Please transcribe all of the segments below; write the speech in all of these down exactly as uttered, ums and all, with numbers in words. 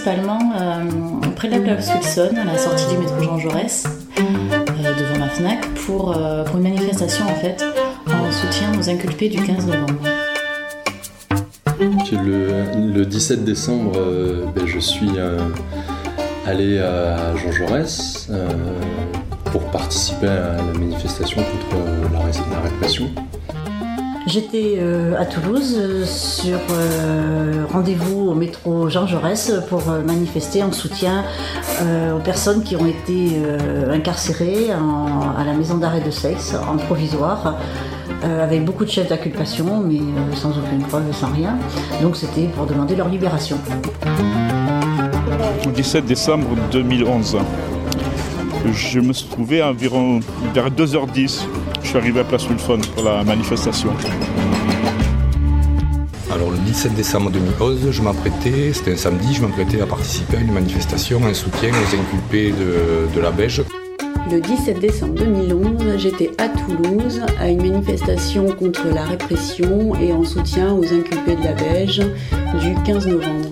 principalement euh, près de la place Wilson, à la sortie du métro Jean Jaurès, euh, devant la Fnac, pour, euh, pour une manifestation en fait, en soutien aux inculpés du quinze novembre. Le, le dix-sept décembre, euh, ben, je suis euh, allé à Jean Jaurès euh, pour participer à la manifestation contre la, la répression. J'étais euh, à Toulouse euh, sur euh, rendez-vous au métro Jean Jaurès pour euh, manifester en soutien euh, aux personnes qui ont été euh, incarcérées en, à la maison d'arrêt de Seix en provisoire, euh, avec beaucoup de chefs d'inculpation mais euh, sans aucune preuve, sans rien. Donc c'était pour demander leur libération. Le dix-sept décembre deux mille onze, je me suis trouvé environ vers deux heures dix. Je suis arrivé à Place Wilson pour la manifestation. Alors le dix-sept décembre deux mille onze, je m'apprêtais, c'était un samedi, je m'apprêtais à participer à une manifestation, un soutien aux inculpés de, de la Beige. Le dix-sept décembre deux mille onze, j'étais à Toulouse à une manifestation contre la répression et en soutien aux inculpés de la Beige du quinze novembre.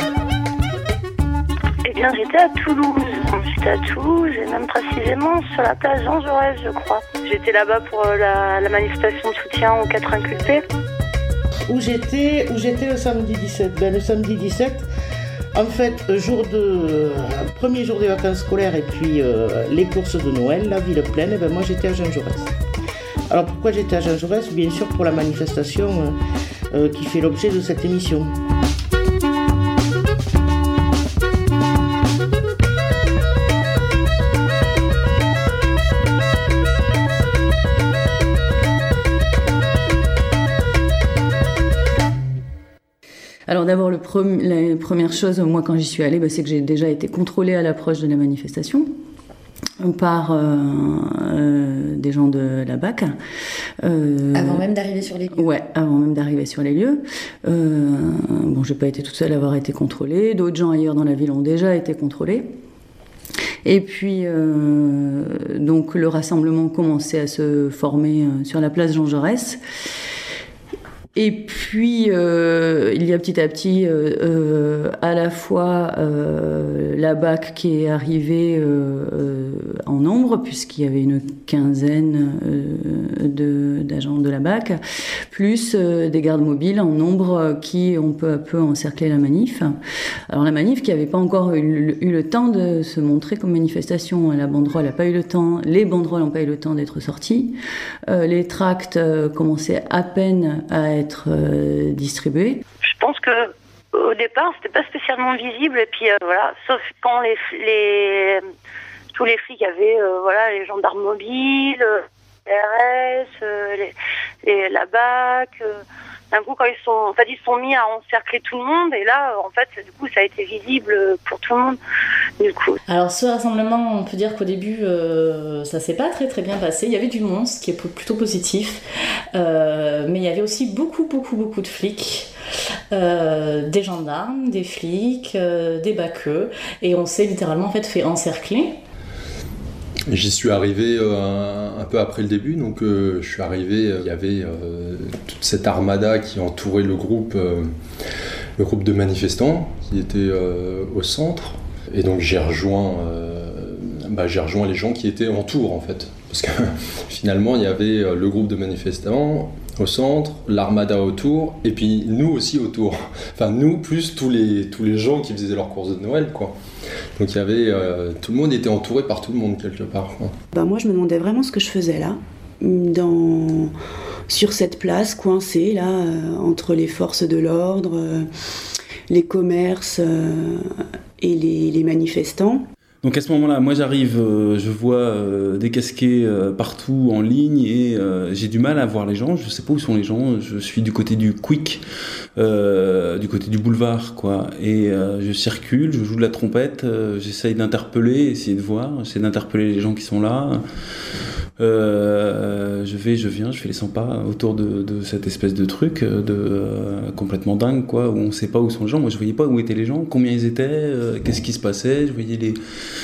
Eh bien, j'étais à Toulouse. J'étais à Toulouse et même précisément sur la place Jean Jaurès, je crois. J'étais là-bas pour la, la manifestation de soutien aux quatre inculpés. Où j'étais, où j'étais le samedi dix-sept. Ben, le samedi dix-sept, en fait, jour de, euh, premier jour des vacances scolaires et puis euh, les courses de Noël, la ville pleine, et ben moi j'étais à Jean Jaurès. Alors pourquoi j'étais à Jean Jaurès ? Bien sûr pour la manifestation euh, euh, qui fait l'objet de cette émission. Alors d'abord, le pre- la première chose, moi quand j'y suis allée, bah, c'est que j'ai déjà été contrôlée à l'approche de la manifestation par euh, euh, des gens de la B A C. Euh, avant même d'arriver sur les lieux. Ouais, avant même d'arriver sur les lieux. Euh, bon, j'ai pas été toute seule à avoir été contrôlée. D'autres gens ailleurs dans la ville ont déjà été contrôlés. Et puis, euh, donc le rassemblement commençait à se former euh, sur la place Jean Jaurès. Et puis, euh, il y a petit à petit euh, euh, à la fois euh, la B A C qui est arrivée euh, euh, en nombre, puisqu'il y avait une quinzaine euh, de, d'agents de la B A C, plus euh, des gardes mobiles en nombre qui ont peu à peu encerclé la manif. Alors la manif qui n'avait pas encore eu, eu le temps de se montrer comme manifestation. La banderole n'a pas eu le temps, les banderoles n'ont pas eu le temps d'être sorties. Euh, les tracts euh, commençaient à peine à être être euh, distribués. Je pense que au départ, c'était pas spécialement visible et puis euh, voilà, sauf quand les, les tous les flics avaient euh, voilà les gendarmes mobiles, euh, R S, euh, les, les, la B A C. Euh, d'un coup, quand ils sont, en fait, ils sont mis à encercler tout le monde et là, en fait, du coup, ça a été visible pour tout le monde. Du coup. Alors, ce rassemblement, on peut dire qu'au début, euh, ça s'est pas très très bien passé. Il y avait du monde, ce qui est plutôt positif, euh, mais il y avait aussi beaucoup beaucoup beaucoup de flics. Euh, des gendarmes, des flics, euh, des baqueux, et on s'est littéralement en fait fait encercler. J'y suis arrivé euh, un, un peu après le début, donc euh, je suis arrivé, euh, il y avait euh, toute cette armada qui entourait le groupe, euh, le groupe de manifestants qui était euh, au centre, et donc j'ai rejoint, euh, bah, j'ai rejoint les gens qui étaient en tour en fait, parce que finalement il y avait le groupe de manifestants au centre, l'armada autour, et puis nous aussi autour. Enfin nous plus tous les tous les gens qui faisaient leurs courses de Noël, quoi. Donc il y avait euh, tout le monde était entouré par tout le monde quelque part, quoi. Ben moi je me demandais vraiment ce que je faisais là, dans sur cette place coincée là euh, entre les forces de l'ordre, euh, les commerces euh, et les, les manifestants. Donc à ce moment-là, moi j'arrive, euh, je vois euh, des casquets euh, partout en ligne et euh, j'ai du mal à voir les gens, je sais pas où sont les gens, je suis du côté du Quick, euh, du côté du boulevard, quoi, et euh, je circule, je joue de la trompette, euh, j'essaye d'interpeller, essayer de voir, j'essaie d'interpeller les gens qui sont là, euh, je vais, je viens, je fais les cent pas autour de, de cette espèce de truc de, euh, complètement dingue, quoi, où on sait pas où sont les gens. Moi je voyais pas où étaient les gens, combien ils étaient, euh, qu'est-ce qui se passait, je voyais les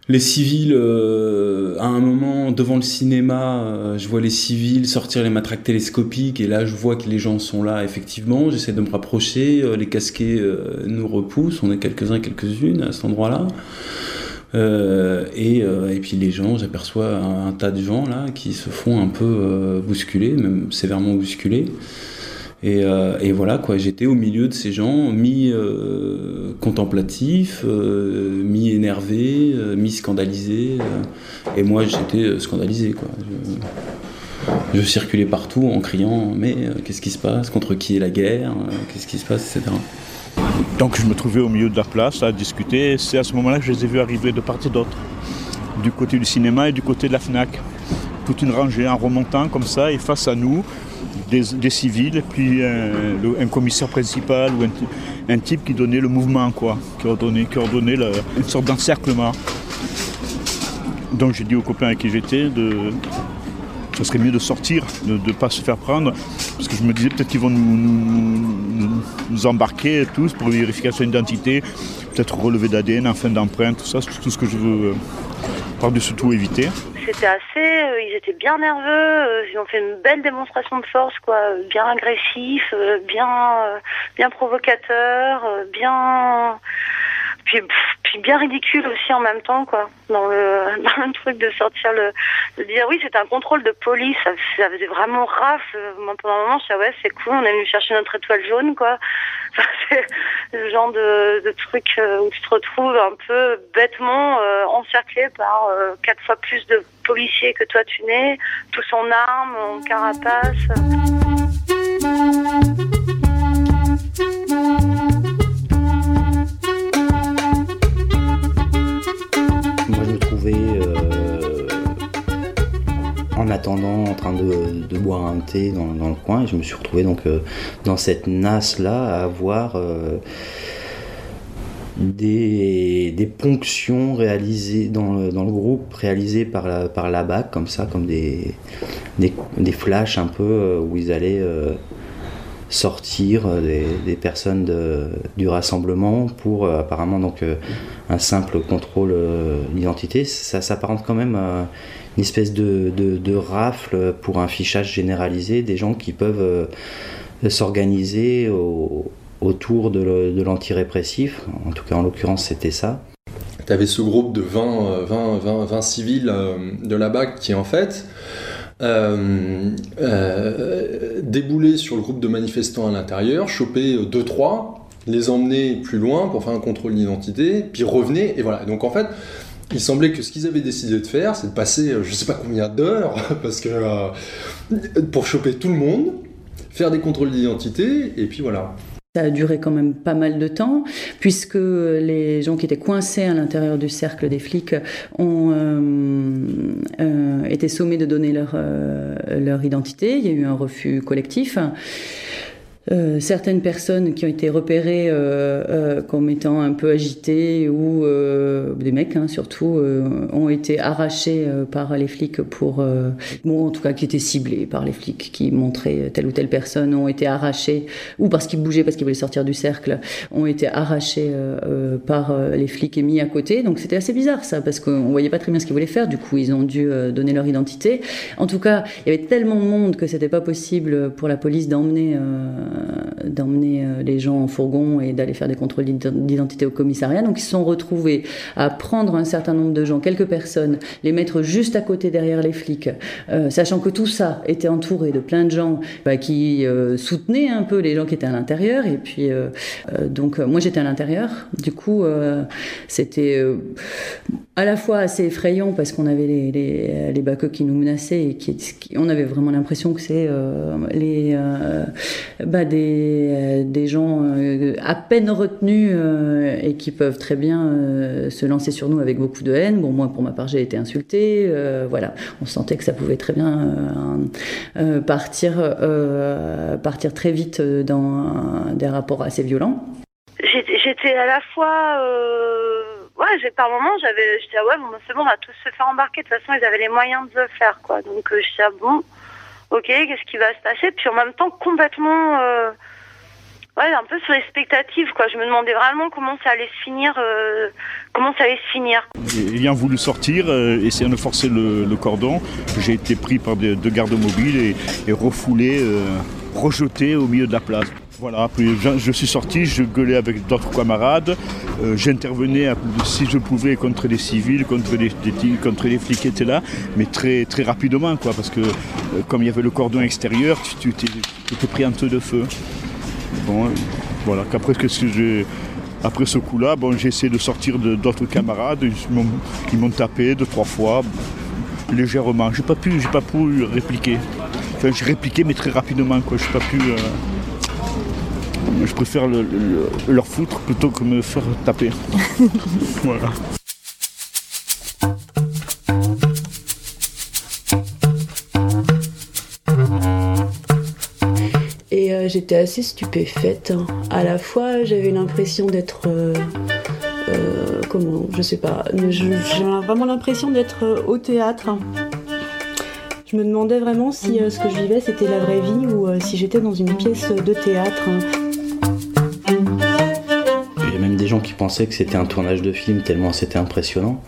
les civils, euh, à un moment, devant le cinéma, euh, je vois les civils sortir les matraques télescopiques, et là, je vois que les gens sont là, effectivement. J'essaie de me rapprocher, euh, les casquets euh, nous repoussent, on est quelques-uns et quelques-unes à cet endroit-là. Euh, et, euh, et puis les gens, j'aperçois un, un tas de gens là qui se font un peu euh, bousculer, même sévèrement bousculer. Et, euh, et voilà quoi, j'étais au milieu de ces gens, mi-contemplatifs, euh, euh, mi-énervés, euh, mi-scandalisés. Euh, et moi j'étais scandalisé quoi. Je, je circulais partout en criant mais euh, qu'est-ce qui se passe, contre qui est la guerre, euh, qu'est-ce qui se passe, et cetera. Donc je me trouvais au milieu de la place à discuter. C'est à ce moment-là que je les ai vus arriver de part et d'autre, du côté du cinéma et du côté de la Fnac. Toute une rangée en remontant comme ça, et face à nous, des, des civils, et puis un, le, un commissaire principal ou un, un type qui donnait le mouvement, quoi, qui ordonnait, qui ordonnait le, une sorte d'encerclement. Donc j'ai dit aux copains avec qui j'étais de... ce serait mieux de sortir, de ne pas se faire prendre, parce que je me disais peut-être qu'ils vont nous, nous, nous, nous embarquer tous pour vérification d'identité, peut-être relevé d'A D N, enfin d'empreintes, tout ça, c'est tout ce que je veux euh, par-dessus tout éviter. C'était assez, euh, ils étaient bien nerveux, euh, ils ont fait une belle démonstration de force, quoi, bien agressif, euh, bien, euh, bien provocateur, euh, bien... Puis, puis bien ridicule aussi en même temps, quoi, dans le, dans le truc de sortir le, de dire oui, c'est un contrôle de police, ça, ça faisait vraiment rafle. Moi, pendant un moment, je disais ouais, c'est cool, on est venu chercher notre étoile jaune, quoi. Enfin, c'est le genre de, de truc où tu te retrouves un peu bêtement euh, encerclé par euh, quatre fois plus de policiers que toi tu n'es, tous en armes, en carapace. Euh, en attendant, en train de, de boire un thé dans, dans le coin, et je me suis retrouvé donc euh, dans cette nasse-là à avoir euh, des, des ponctions réalisées dans le, dans le groupe, réalisées par la, par la B A C, comme ça, comme des, des, des flashs un peu euh, où ils allaient euh, sortir des, des personnes de, du rassemblement pour euh, apparemment donc euh, un simple contrôle euh, d'identité. Ça s'apparente quand même à une espèce de, de, de rafle pour un fichage généralisé des gens qui peuvent euh, s'organiser au, autour de, le, de l'antirépressif. En tout cas, en l'occurrence, c'était ça. Tu avais ce groupe de vingt, vingt, vingt, vingt civils euh, de la B A C qui, en fait, Euh, euh, débouler sur le groupe de manifestants à l'intérieur, choper deux trois, les emmener plus loin pour faire un contrôle d'identité, puis revenir, et voilà. Donc en fait, il semblait que ce qu'ils avaient décidé de faire, c'est de passer je sais pas combien d'heures parce que, euh, pour choper tout le monde, faire des contrôles d'identité, et puis voilà. Ça a duré quand même pas mal de temps, puisque les gens qui étaient coincés à l'intérieur du cercle des flics ont euh, euh, été sommés de donner leur, euh, leur identité. Il y a eu un refus collectif. Euh, certaines personnes qui ont été repérées euh, euh, comme étant un peu agitées, ou euh, des mecs hein, surtout, euh, ont été arrachés euh, par les flics pour, euh, bon, en tout cas qui étaient ciblés par les flics qui montraient telle ou telle personne, ont été arrachés, ou parce qu'ils bougeaient, parce qu'ils voulaient sortir du cercle, ont été arrachés euh, euh, par euh, les flics et mis à côté. Donc c'était assez bizarre ça, parce qu'on voyait pas très bien ce qu'ils voulaient faire. Du coup ils ont dû euh, donner leur identité. En tout cas il y avait tellement de monde que c'était pas possible pour la police d'emmener euh, d'emmener les gens en fourgon et d'aller faire des contrôles d'identité au commissariat. Donc ils se sont retrouvés à prendre un certain nombre de gens, quelques personnes, les mettre juste à côté derrière les flics, euh, sachant que tout ça était entouré de plein de gens bah, qui euh, soutenaient un peu les gens qui étaient à l'intérieur. Et puis euh, euh, donc euh, moi j'étais à l'intérieur. Du coup euh, c'était euh, à la fois assez effrayant parce qu'on avait les, les, les baqueux qui nous menaçaient et qui, qui, on avait vraiment l'impression que c'est euh, les euh, bah, des, des gens euh, à peine retenus euh, et qui peuvent très bien euh, se lancer sur nous avec beaucoup de haine. Bon, moi pour ma part j'ai été insultée, euh, voilà, on sentait que ça pouvait très bien euh, euh, partir, euh, partir très vite dans des rapports assez violents. J'étais, j'étais à la fois... Euh... Ouais, j'ai, par moment, j'avais, j'étais, ah ouais, bon, c'est bon, on va tous se faire embarquer. De toute façon, ils avaient les moyens de le faire, quoi. Donc, euh, j'étais, ah bon, ok, qu'est-ce qui va se passer? Puis en même temps, complètement, euh, Ouais, un peu sur l'expectative, quoi. Je me demandais vraiment comment ça allait se finir, euh, comment ça allait se finir. Ayant voulu sortir, euh, essayant de forcer le, le cordon, j'ai été pris par des, deux gardes mobiles et, et refoulé, euh, rejeté au milieu de la place. Voilà, puis je, je suis sorti, je gueulais avec d'autres camarades, euh, j'intervenais à, si je pouvais contre les civils, contre les, les, contre les flics qui étaient là, mais très, très rapidement, quoi, parce que euh, comme il y avait le cordon extérieur, tu, tu étais pris en feu de feu. Bon, euh, voilà, qu'après que j'ai, après ce coup-là, bon, j'ai essayé de sortir de, d'autres camarades, ils m'ont, ils m'ont tapé deux, trois fois, légèrement. J'ai pas pu, j'ai pas pu répliquer. Enfin, j'ai répliqué, mais très rapidement, quoi. J'ai pas pu. Euh, je préfère le, le, leur foutre plutôt que me faire taper. Voilà. Et euh, j'étais assez stupéfaite. Hein. À la fois, j'avais l'impression d'être... Euh, euh, comment, je sais pas. J'avais vraiment l'impression d'être euh, au théâtre. Hein. Je me demandais vraiment si euh, ce que je vivais, c'était la vraie vie ou euh, si j'étais dans une pièce de théâtre. Hein. Il y a même des gens qui pensaient que c'était un tournage de film tellement c'était impressionnant.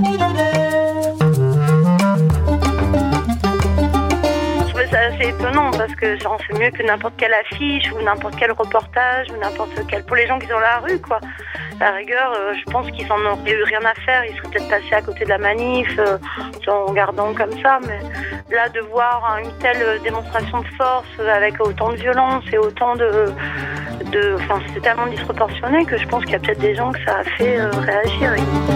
C'est étonnant parce que genre, c'est mieux que n'importe quelle affiche ou n'importe quel reportage ou n'importe quel... Pour les gens qui sont dans la rue, quoi. À la rigueur, euh, je pense qu'ils en auraient eu rien à faire. Ils seraient peut-être passés à côté de la manif euh, en regardant comme ça. Mais là, de voir hein, une telle démonstration de force avec autant de violence et autant de... de... Enfin, c'est tellement disproportionné que je pense qu'il y a peut-être des gens que ça a fait euh, réagir.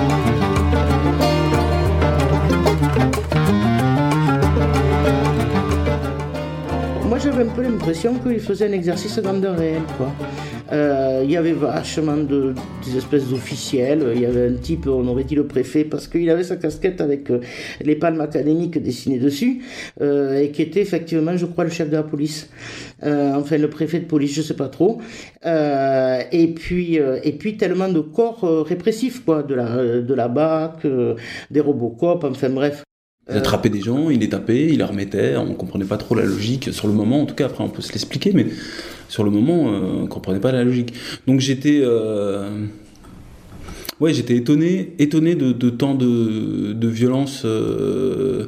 Moi, j'avais un peu l'impression qu'il faisait un exercice grandeur réelle, quoi. Euh, il y avait vachement de, des espèces d'officiels. Il y avait un type, on aurait dit le préfet, parce qu'il avait sa casquette avec euh, les palmes académiques dessinées dessus, euh, et qui était effectivement, je crois, le chef de la police. Euh, enfin, le préfet de police, je sais pas trop. Euh, et puis, euh, et puis tellement de corps euh, répressifs, quoi, de la, de la B A C, euh, des Robocop, enfin bref. Il attrapait des gens, il les tapait, il les remettait, on comprenait pas trop la logique sur le moment, en tout cas après on peut se l'expliquer, mais sur le moment euh, on comprenait pas la logique. Donc j'étais, euh... ouais, j'étais étonné, étonné de, de tant de, de violence euh,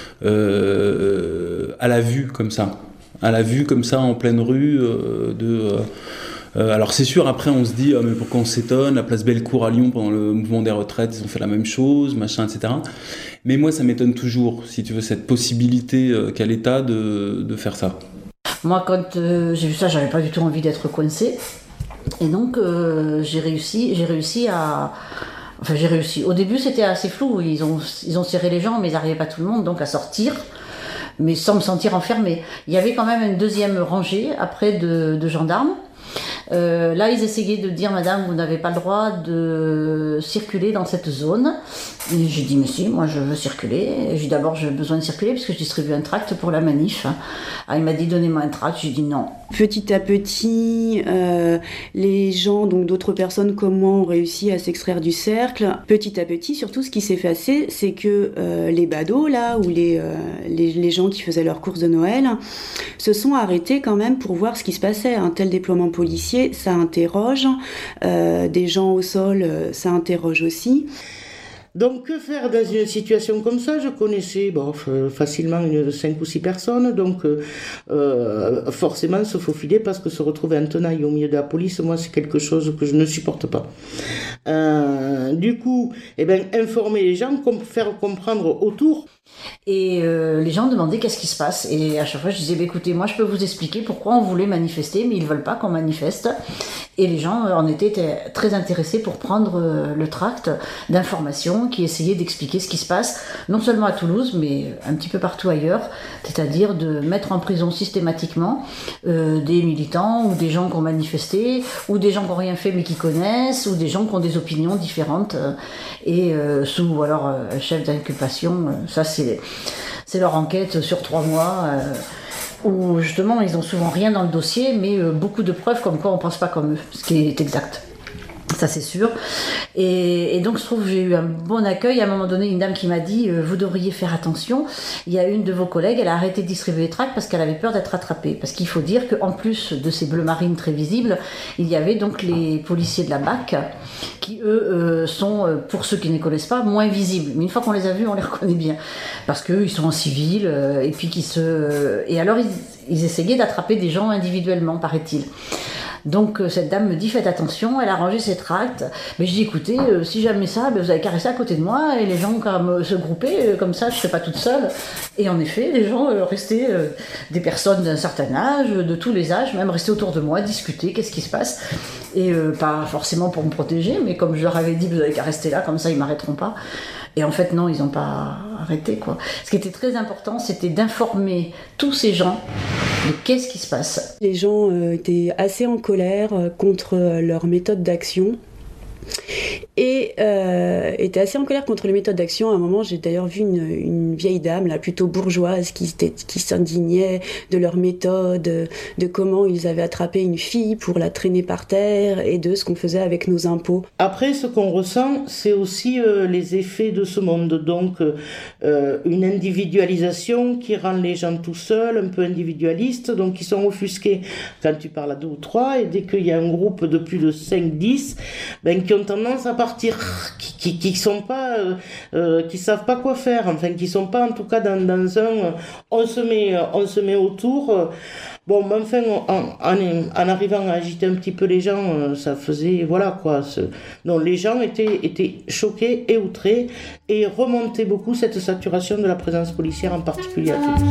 euh, à la vue comme ça, à la vue comme ça en pleine rue euh, de. Euh, Euh, alors c'est sûr, après on se dit ah, mais pourquoi on s'étonne, la place Bellecour à Lyon pendant le mouvement des retraites ils ont fait la même chose, machin, et cetera. Mais moi ça m'étonne toujours, si tu veux, cette possibilité euh, qu'a l'État de, de faire ça. Moi quand euh, j'ai vu ça, j'avais pas du tout envie d'être coincée. Et donc euh, j'ai réussi, j'ai réussi à... Enfin j'ai réussi. Au début c'était assez flou, ils ont, ils ont serré les gens mais ils n'arrivaient pas tout le monde donc à sortir. Mais sans me sentir enfermée. Il y avait quand même une deuxième rangée après de, de gendarmes. Euh, là, ils essayaient de dire, madame, vous n'avez pas le droit de circuler dans cette zone. Et j'ai dit, mais si, moi je veux circuler. Et j'ai dit, d'abord, j'ai besoin de circuler parce que je distribue un tract pour la manif. Ah, il m'a dit, donnez-moi un tract. J'ai dit non. Petit à petit, euh, les gens, donc d'autres personnes comme moi, ont réussi à s'extraire du cercle. Petit à petit, surtout, ce qui s'est passé, c'est que euh, les badauds, là, ou les, euh, les, les gens qui faisaient leurs courses de Noël, se sont arrêtés quand même pour voir ce qui se passait. Un tel déploiement policier, ça interroge. Euh, des gens au sol, ça interroge aussi. Donc, que faire dans une situation comme ça? Je connaissais bon, facilement une, cinq ou six personnes, donc euh, forcément se faufiler parce que se retrouver en tenaille au milieu de la police, moi, c'est quelque chose que je ne supporte pas. Euh, du coup, eh ben, informer les gens, faire comprendre autour. Et euh, les gens demandaient qu'est-ce qui se passe. Et à chaque fois, je disais, bah, écoutez, moi, je peux vous expliquer pourquoi on voulait manifester, mais ils ne veulent pas qu'on manifeste. Et les gens en étaient très intéressés pour prendre le tract d'information qui essayait d'expliquer ce qui se passe, non seulement à Toulouse, mais un petit peu partout ailleurs, c'est-à-dire de mettre en prison systématiquement euh, des militants ou des gens qui ont manifesté, ou des gens qui n'ont rien fait mais qui connaissent, ou des gens qui ont des opinions différentes, euh, et euh, sous ou alors euh, chef d'inculpation. Euh, ça, c'est, c'est leur enquête sur trois mois. Euh, où justement ils ont souvent rien dans le dossier, mais euh, beaucoup de preuves comme quoi on pense pas comme eux, ce qui est exact. Ça ça c'est sûr. Et, et donc je trouve que j'ai eu un bon accueil. À un moment donné, une dame qui m'a dit euh, vous devriez faire attention. Il y a une de vos collègues, elle a arrêté de distribuer les tracts parce qu'elle avait peur d'être attrapée. Parce qu'il faut dire qu'en plus de ces bleus marines très visibles, il y avait donc les policiers de la B A C qui eux euh, sont, pour ceux qui ne les connaissent pas, moins visibles. Mais une fois qu'on les a vus, on les reconnaît bien. Parce qu'eux, ils sont en civil euh, et puis qui se... Et alors ils, ils essayaient d'attraper des gens individuellement, paraît-il. Donc euh, cette dame me dit faites attention, elle a rangé ses tracts. Mais je dis écoutez, euh, si jamais ça, ben, vous avez qu'à rester à côté de moi et les gens comme euh, se grouper, euh, comme ça je ne serai pas toute seule. Et en effet, les gens euh, restaient, euh, des personnes d'un certain âge, de tous les âges, même restaient autour de moi, discuter, qu'est-ce qui se passe. Et euh, pas forcément pour me protéger, mais comme je leur avais dit, vous avez qu'à rester là, comme ça ils ne m'arrêteront pas. Et en fait, non, ils n'ont pas arrêté, quoi. Ce qui était très important, c'était d'informer tous ces gens de qu'est-ce qui se passe. Les gens euh, étaient assez en colère euh, contre euh, leur méthode d'action. Et euh, était assez en colère contre les méthodes d'action. À un moment, j'ai d'ailleurs vu une, une vieille dame, là, plutôt bourgeoise, qui, qui s'indignait de leurs méthodes, de comment ils avaient attrapé une fille pour la traîner par terre et de ce qu'on faisait avec nos impôts. Après, ce qu'on ressent, c'est aussi euh, les effets de ce monde. Donc, euh, une individualisation qui rend les gens tout seuls, un peu individualistes, donc ils sont offusqués quand tu parles à deux ou trois, et dès qu'il y a un groupe de plus de cinq dix, ben, qui ont tendance à partir, qui, qui, qui sont pas, euh, euh, qui savent pas quoi faire, enfin, qui sont pas en tout cas dans, dans un, on se met, on se met autour. Euh, bon, mais enfin, en, en, en arrivant à agiter un petit peu les gens, euh, ça faisait, voilà quoi. Ce, donc les gens étaient, étaient choqués et outrés et remontaient beaucoup cette saturation de la présence policière, en particulier à Toulouse.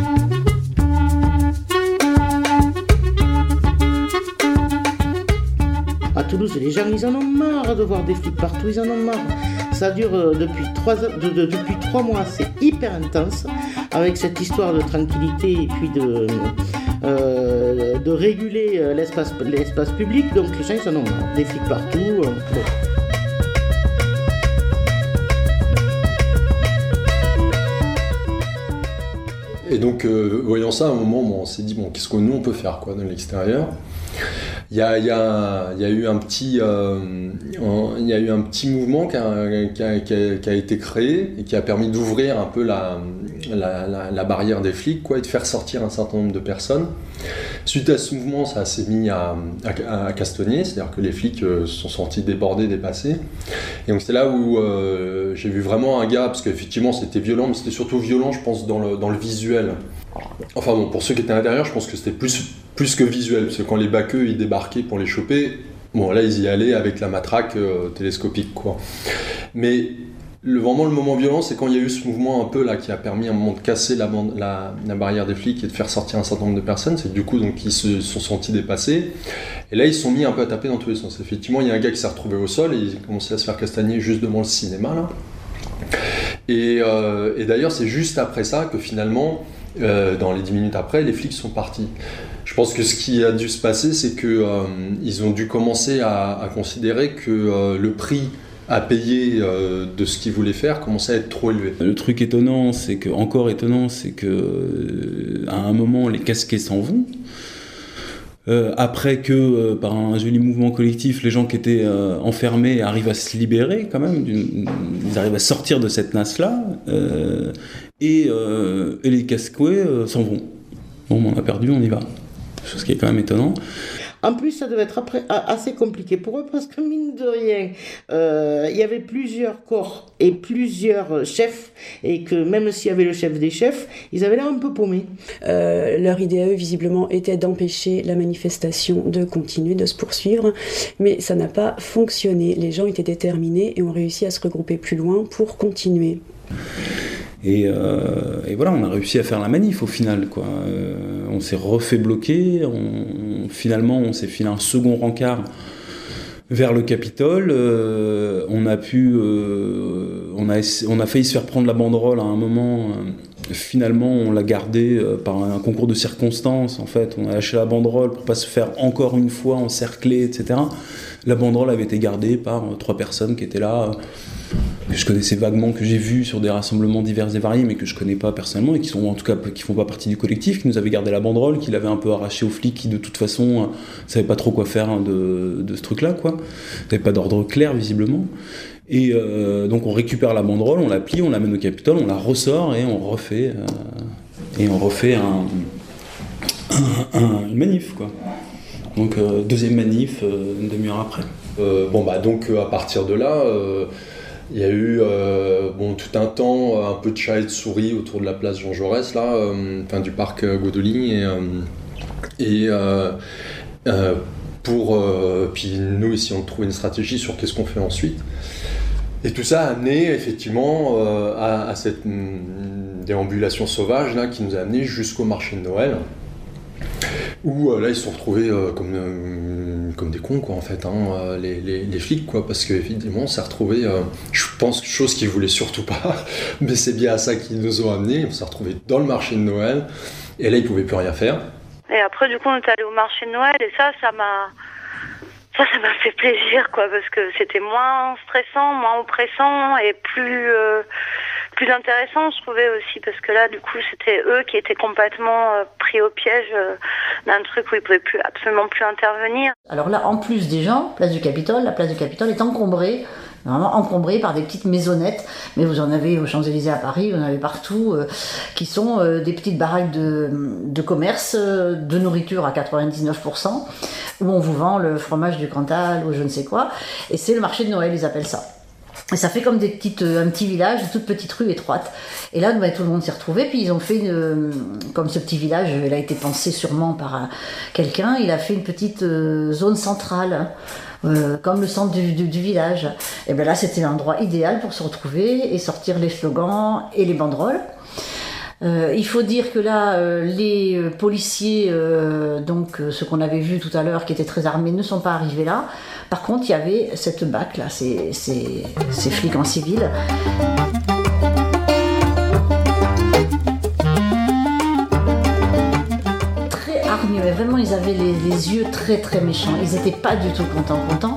À Toulouse, les gens, ils en ont marre de voir des flics partout, ils en ont marre. Ça dure euh, depuis, trois, de, de, depuis trois mois, c'est hyper intense, avec cette histoire de tranquillité et puis de, euh, de réguler l'espace, l'espace public. Donc les gens, ils en ont marre, des flics partout. Euh, bon. Et donc, euh, voyant ça, à un moment, bon, on s'est dit, bon, qu'est-ce que nous, on peut faire, quoi, dans l'extérieur ? Il y a, il y a, il y a eu un petit, euh, un, il y a eu un petit mouvement qui a, qui, a, qui, a, qui a été créé et qui a permis d'ouvrir un peu la, la, la, la barrière des flics, quoi, et de faire sortir un certain nombre de personnes. Suite à ce mouvement, ça s'est mis à, à, à Castogné, c'est-à-dire que les flics euh, se sont sentis débordés, dépassés. Et donc c'est là où euh, j'ai vu vraiment un gars, parce qu'effectivement c'était violent, mais c'était surtout violent, je pense, dans le, dans le visuel. Enfin bon, pour ceux qui étaient à l'intérieur, je pense que c'était plus, plus que visuel, parce que quand les baqueux ils débarquaient pour les choper, bon là ils y allaient avec la matraque euh, télescopique, quoi. Mais le, vraiment le moment violent, c'est quand il y a eu ce mouvement un peu là qui a permis à un moment de casser la, la, la barrière des flics et de faire sortir un certain nombre de personnes. C'est que du coup donc ils se sont sentis dépassés. Et là ils se sont mis un peu à taper dans tous les sens. Effectivement, il y a un gars qui s'est retrouvé au sol et il a commencé à se faire castagner juste devant le cinéma là. Et, euh, et d'ailleurs c'est juste après ça que finalement, euh, dans les dix minutes après, les flics sont partis. Je pense que ce qui a dû se passer, c'est qu'ils euh, ont dû commencer à, à considérer que euh, le prix à payer euh, de ce qu'ils voulaient faire commençait à être trop élevé. Le truc étonnant, c'est que, encore étonnant, c'est que euh, à un moment, les casqués s'en vont. Euh, après que, euh, par un joli mouvement collectif, les gens qui étaient euh, enfermés arrivent à se libérer quand même, ils arrivent à sortir de cette nasse-là, euh, et, euh, et les casqués euh, s'en vont. Bon, on a perdu, on y va. Ce qui est quand même étonnant. En plus, ça devait être après, assez compliqué pour eux parce que, mine de rien, euh, il y avait plusieurs corps et plusieurs chefs, et que même s'il y avait le chef des chefs, ils avaient l'air un peu paumés. Euh, leur idée à eux, visiblement, était d'empêcher la manifestation de continuer, de se poursuivre, mais ça n'a pas fonctionné. Les gens étaient déterminés et ont réussi à se regrouper plus loin pour continuer. Et, euh, et voilà, on a réussi à faire la manif au final, quoi. Euh, on s'est refait bloquer, on, finalement on s'est filé un second rencard vers le Capitole. Euh, on a pu, euh, on a, on a failli se faire prendre la banderole à un moment. Euh, finalement, on l'a gardée euh, par un concours de circonstances. En fait, on a lâché la banderole pour pas se faire encore une fois encercler, et cetera. La banderole avait été gardée par euh, trois personnes qui étaient là. Euh, que je connaissais vaguement, que j'ai vus sur des rassemblements divers et variés, mais que je connais pas personnellement, et qui sont en tout cas qui font pas partie du collectif, qui nous avait gardé la banderole, qui l'avait un peu arraché aux flics, qui de toute façon euh, savaient pas trop quoi faire hein, de, de ce truc-là, quoi. N'avaient pas d'ordre clair visiblement. Et euh, donc on récupère la banderole, on la plie, on l'amène au Capitole, on la ressort et on refait euh, et on refait un, un, un, une manif, quoi. Donc euh, deuxième manif euh, une demi-heure après. Euh, bon bah donc à partir de là. Euh... Il y a eu euh, bon, tout un temps un peu de chat et de souris autour de la place Jean Jaurès, là, euh, enfin, du parc Godolin. Et, euh, et euh, euh, pour, euh, puis nous, essayons de trouver une stratégie sur qu'est-ce qu'on fait ensuite. Et tout ça a amené effectivement euh, à, à cette mm, déambulation sauvage là, qui nous a amené jusqu'au marché de Noël. Où euh, là ils se sont retrouvés euh, comme, euh, comme des cons quoi en fait, hein, euh, les, les, les flics quoi, parce qu'évidemment on s'est retrouvés, euh, je pense, chose qu'ils voulaient surtout pas, mais c'est bien à ça qu'ils nous ont amenés, on s'est retrouvés dans le marché de Noël, et là ils pouvaient plus rien faire. Et après du coup on est allé au marché de Noël, et ça, ça m'a... Ça, ça m'a fait plaisir, quoi, parce que c'était moins stressant, moins oppressant et plus euh, plus intéressant, je trouvais aussi, parce que là, du coup, c'était eux qui étaient complètement euh, pris au piège euh, d'un truc où ils pouvaient plus, absolument plus intervenir. Alors là, en plus des gens, place du Capitole, la place du Capitole est encombrée, vraiment encombrée par des petites maisonnettes, mais vous en avez aux Champs-Élysées à Paris, vous en avez partout, euh, qui sont euh, des petites baraques de, de commerce, euh, de nourriture à quatre-vingt-dix-neuf pour cent, où on vous vend le fromage du Cantal ou je ne sais quoi, et c'est le marché de Noël, ils appellent ça. Et ça fait comme des petites, un petit village, une toute petite rue étroite. Et là, bah, tout le monde s'est retrouvé, puis ils ont fait une, comme ce petit village, il a été pensé sûrement par un, quelqu'un, il a fait une petite euh, zone centrale, euh, comme le centre du, du, du village. Et bien là, c'était l'endroit idéal pour se retrouver et sortir les slogans et les banderoles. Euh, il faut dire que là, euh, les euh, policiers, euh, donc euh, ceux qu'on avait vus tout à l'heure, qui étaient très armés, ne sont pas arrivés là. Par contre, il y avait cette B A C là, ces, ces, ces flics en civil. Très armés, mais vraiment, ils avaient les, les yeux très très méchants. Ils n'étaient pas du tout contents, contents.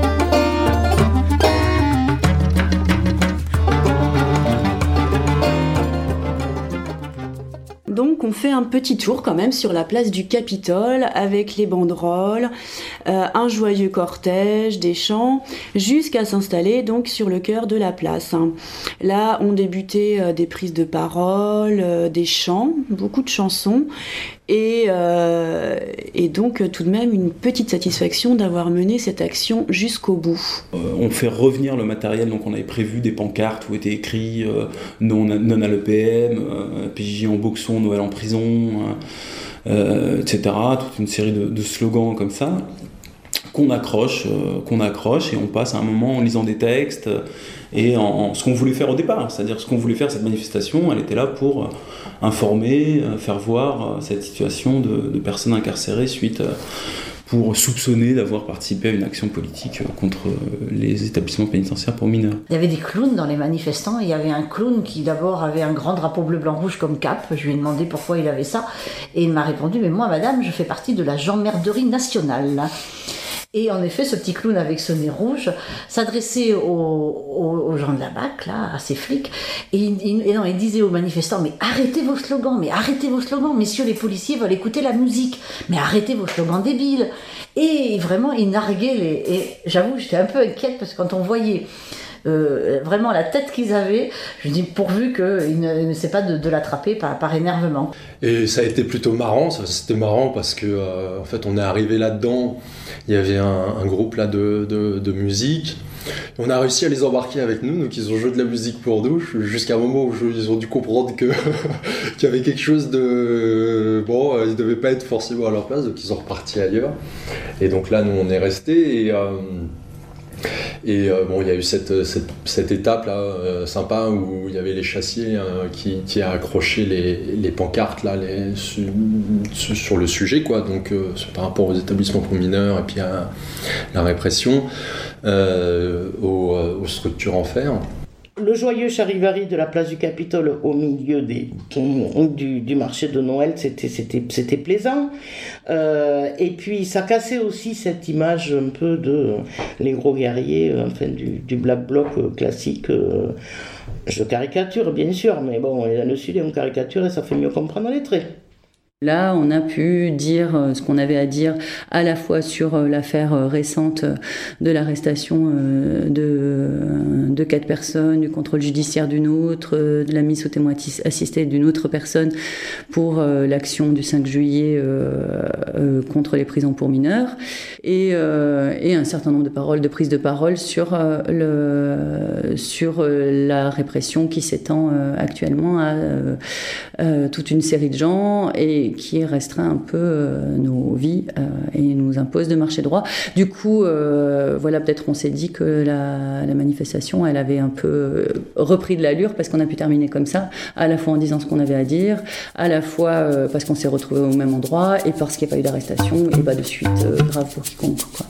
Donc on fait un petit tour quand même sur la place du Capitole avec les banderoles, euh, un joyeux cortège, des chants, jusqu'à s'installer donc sur le cœur de la place. Là ont débuté euh, des prises de parole, euh, des chants, beaucoup de chansons. Et, euh, et donc tout de même une petite satisfaction d'avoir mené cette action jusqu'au bout. Euh, on fait revenir le matériel, donc on avait prévu des pancartes où était écrit euh, non, non à l'E P M, euh, P J J en boxon, Noël en prison, euh, et cetera. Toute une série de, de slogans comme ça qu'on accroche, euh, qu'on accroche et on passe à un moment en lisant des textes et en, en ce qu'on voulait faire au départ, c'est-à-dire ce qu'on voulait faire cette manifestation, elle était là pour euh, informer, euh, faire voir euh, cette situation de, de personnes incarcérées suite euh, pour soupçonner d'avoir participé à une action politique euh, contre euh, les établissements pénitentiaires pour mineurs. Il y avait des clowns dans les manifestants, il y avait un clown qui d'abord avait un grand drapeau bleu-blanc-rouge comme cape, je lui ai demandé pourquoi il avait ça, et il m'a répondu, mais moi madame, je fais partie de la gendarmerie nationale. Et en effet, ce petit clown avec ce nez rouge s'adressait aux, aux, aux gens de la B A C, là, à ces flics, et il, il, et non, il disait aux manifestants, mais arrêtez vos slogans, mais arrêtez vos slogans, messieurs les policiers veulent écouter la musique, mais arrêtez vos slogans débiles. Et vraiment, il narguait les... Et j'avoue, j'étais un peu inquiète, parce que quand on voyait euh, vraiment la tête qu'ils avaient, je me dis, pourvu qu'ils ne, ne essaient pas de, de l'attraper par, par énervement. Et ça a été plutôt marrant, c'était marrant parce que euh, en fait on est arrivé là-dedans, il y avait un, un groupe là de, de, de musique, on a réussi à les embarquer avec nous, donc ils ont joué de la musique pour nous, jusqu'à un moment où je, ils ont dû comprendre que, qu'il y avait quelque chose de... Bon, ils ne devaient pas être forcément à leur place, donc ils sont repartis ailleurs. Et donc là nous on est restés et... Euh, Et euh, bon, il y a eu cette, cette, cette étape là euh, sympa où il y avait les chassiers euh, qui, qui a accroché les, les pancartes là, les, su, su, sur le sujet quoi, donc euh, par rapport aux établissements pour mineurs et puis à la répression, euh, aux, aux structures en fer. Le joyeux charivari de la place du Capitole au milieu des, du, du marché de Noël, c'était, c'était, c'était plaisant. Euh, et puis ça cassait aussi cette image un peu de les gros guerriers, enfin du, du Black Bloc classique. Euh, je caricature bien sûr, mais bon, dans le Sud on caricature et ça fait mieux comprendre les traits. Là, on a pu dire ce qu'on avait à dire à la fois sur l'affaire récente de l'arrestation de, de quatre personnes, du contrôle judiciaire d'une autre, de la mise sous témoin assisté d'une autre personne pour l'action du cinq juillet contre les prisons pour mineurs, et, et un certain nombre de paroles, de prises de parole sur, le, sur la répression qui s'étend actuellement à toute une série de gens et qui restreint un peu euh, nos vies euh, et nous impose de marcher droit. Du coup, euh, voilà, peut-être on s'est dit que la, la manifestation, elle avait un peu repris de l'allure parce qu'on a pu terminer comme ça, à la fois en disant ce qu'on avait à dire, à la fois euh, parce qu'on s'est retrouvés au même endroit et parce qu'il n'y a pas eu d'arrestation et pas de suite euh, grave pour quiconque, quoi.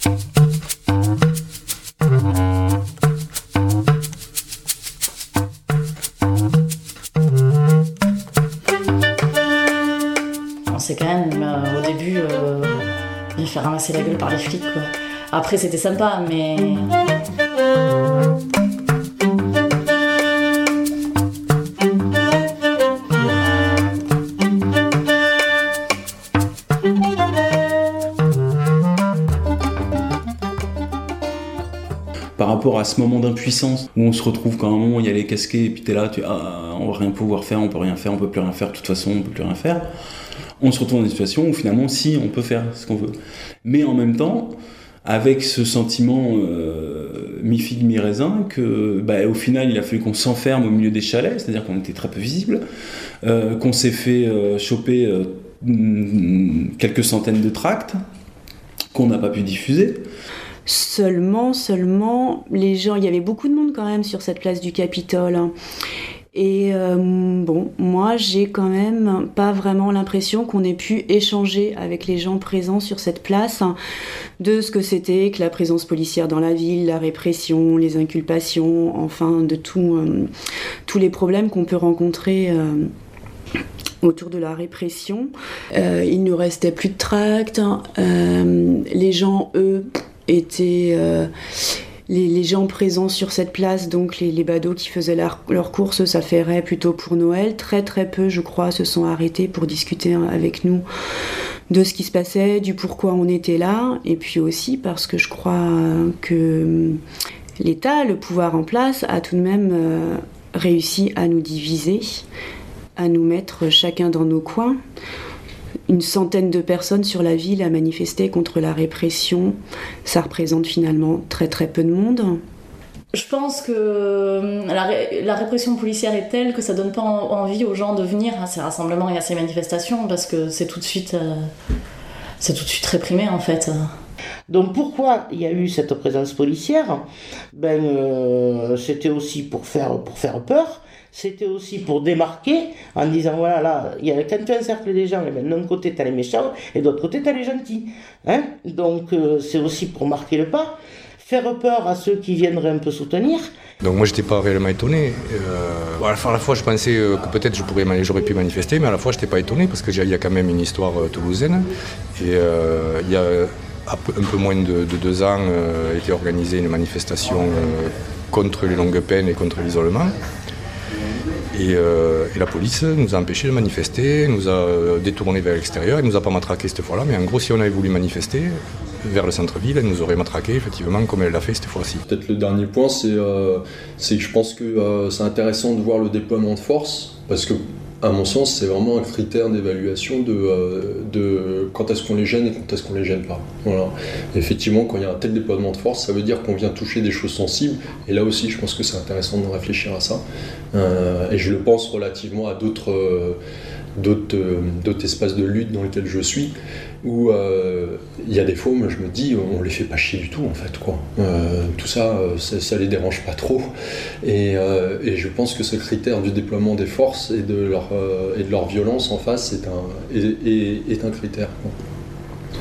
C'est quand même, euh, au début, euh, bien fait ramasser la gueule par les flics, quoi. Après, c'était sympa, mais... Par rapport à ce moment d'impuissance où on se retrouve quand à un moment il y a les casquets et puis t'es là, tu ah, on va rien pouvoir faire, on peut rien faire, on peut plus rien faire, de toute façon on peut plus rien faire. On se retrouve dans une situation où finalement si on peut faire ce qu'on veut. Mais en même temps, avec ce sentiment euh, mi-figue mi-raisin que bah, au final il a fallu qu'on s'enferme au milieu des chalets, c'est-à-dire qu'on était très peu visible, euh, qu'on s'est fait euh, choper euh, quelques centaines de tracts qu'on n'a pas pu diffuser. Seulement, seulement, les gens, il y avait beaucoup de monde quand même sur cette place du Capitole. Et euh, bon, moi, j'ai quand même pas vraiment l'impression qu'on ait pu échanger avec les gens présents sur cette place de ce que c'était que la présence policière dans la ville, la répression, les inculpations, enfin, de tout, euh, tous les problèmes qu'on peut rencontrer euh, autour de la répression. Euh, il ne restait plus de tracts. Euh, les gens, eux, étaient... Euh, Les, les gens présents sur cette place, donc les, les badauds qui faisaient leur, leur course, ça ferait plutôt pour Noël. Très très peu, je crois, se sont arrêtés pour discuter avec nous de ce qui se passait, du pourquoi on était là, et puis aussi parce que je crois que l'État, le pouvoir en place, a tout de même euh, réussi à nous diviser, à nous mettre chacun dans nos coins. Une centaine de personnes sur la ville à manifester contre la répression, ça représente finalement très très peu de monde. Je pense que la, ré- la répression policière est telle que ça donne pas en- envie aux gens de venir à ces rassemblements et à ces manifestations parce que c'est tout de suite, euh, c'est tout de suite réprimé en fait. Donc pourquoi il y a eu cette présence policière ? Ben, euh, c'était aussi pour faire, pour faire peur. C'était aussi pour démarquer en disant voilà, là, il y a, quand tu encercles des gens, d'un côté t'as les méchants et de l'autre côté t'as les gentils. Hein ? Donc euh, c'est aussi pour marquer le pas, faire peur à ceux qui viendraient un peu soutenir. Donc moi j'étais pas réellement étonné. Euh, à la fois je pensais que peut-être je pourrais, j'aurais pu manifester, mais à la fois j'étais pas étonné parce qu'il y a quand même une histoire toulousaine. Et euh, il y a un peu moins de, de deux ans euh, été organisée une manifestation euh, contre les longues peines et contre l'isolement. Et, euh, et la police nous a empêchés de manifester, nous a détournés vers l'extérieur, elle nous a pas matraqués cette fois-là, mais en gros si on avait voulu manifester vers le centre-ville, elle nous aurait matraqués effectivement comme elle l'a fait cette fois-ci. Peut-être le dernier point, c'est, euh, c'est que je pense que euh, c'est intéressant de voir le déploiement de force, parce que à mon sens, c'est vraiment un critère d'évaluation de, euh, de quand est-ce qu'on les gêne et quand est-ce qu'on les gêne pas. Voilà. Effectivement, quand il y a un tel déploiement de force, ça veut dire qu'on vient toucher des choses sensibles. Et là aussi, je pense que c'est intéressant de réfléchir à ça. Euh, et je le pense relativement à d'autres, euh, d'autres, euh, d'autres espaces de lutte dans lesquels je suis, où euh, il y a des fois, moi, je me dis, on les fait pas chier du tout, en fait, quoi. Euh, tout ça, ça, ça les dérange pas trop. Et, euh, et je pense que ce critère du déploiement des forces et de leur, euh, et de leur violence en face est un, est, est, est un critère, quoi.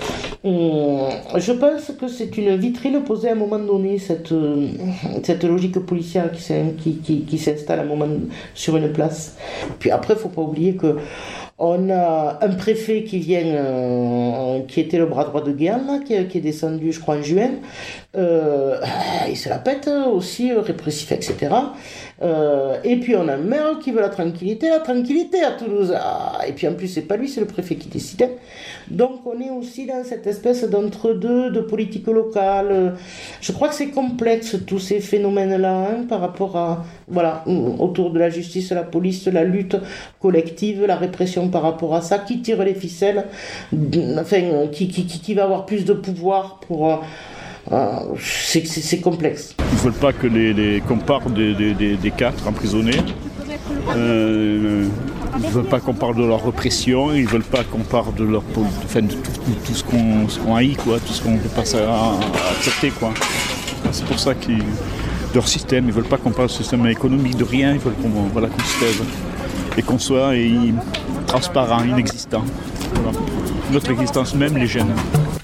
Je pense que c'est une vitrine posée à un moment donné, cette, cette logique policière qui, qui, qui, qui s'installe à un moment sur une place. Puis après, il ne faut pas oublier que on a un préfet qui vient, euh, qui était le bras droit de Guéant, là, qui, qui est descendu, je crois, en juin. Euh, il se la pète aussi, répressif, et cetera. Euh, et puis on a un maire qui veut la tranquillité, la tranquillité à Toulouse. Ah, et puis en plus, c'est pas lui, c'est le préfet qui décide. Donc on est aussi dans cette espèce d'entre-deux de politique locale. Je crois que c'est complexe, tous ces phénomènes-là, hein, par rapport à, voilà, autour de la justice, la police, la lutte collective, la répression par rapport à ça, qui tire les ficelles, enfin, qui, qui, qui, qui va avoir plus de pouvoir pour... Euh, c'est, c'est, c'est complexe. Ils ne veulent pas que les, les, qu'on parle des, des, des quatre emprisonnés. Euh, ils ne veulent pas qu'on parle de leur répression. Ils ne veulent pas qu'on parle de leur, enfin, de tout, tout ce qu'on, ce qu'on haït, quoi, tout ce qu'on ne peut pas accepter, quoi. C'est pour ça qu'ils, leur système, ils ne veulent pas qu'on parle de système économique, de rien. Ils veulent qu'on, voilà, qu'on se taise et qu'on soit et, transparent, inexistant. Voilà. Notre existence même les gêne.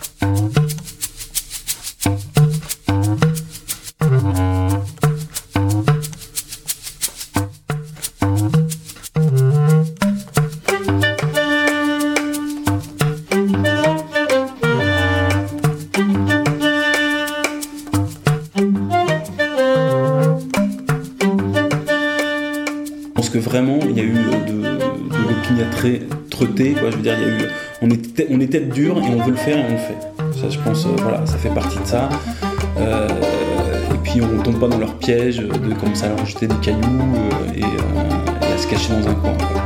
Vraiment, il y a eu de, de l'opiniâtreté, quoi. Je veux dire, il y a eu, on est, on est tête dure et on veut le faire et on le fait. Ça, je pense, euh, voilà, ça fait partie de ça. Euh, et puis, on tombe pas dans leur piège de commencer à leur jeter des cailloux euh, et, euh, et à se cacher dans un coin, quoi.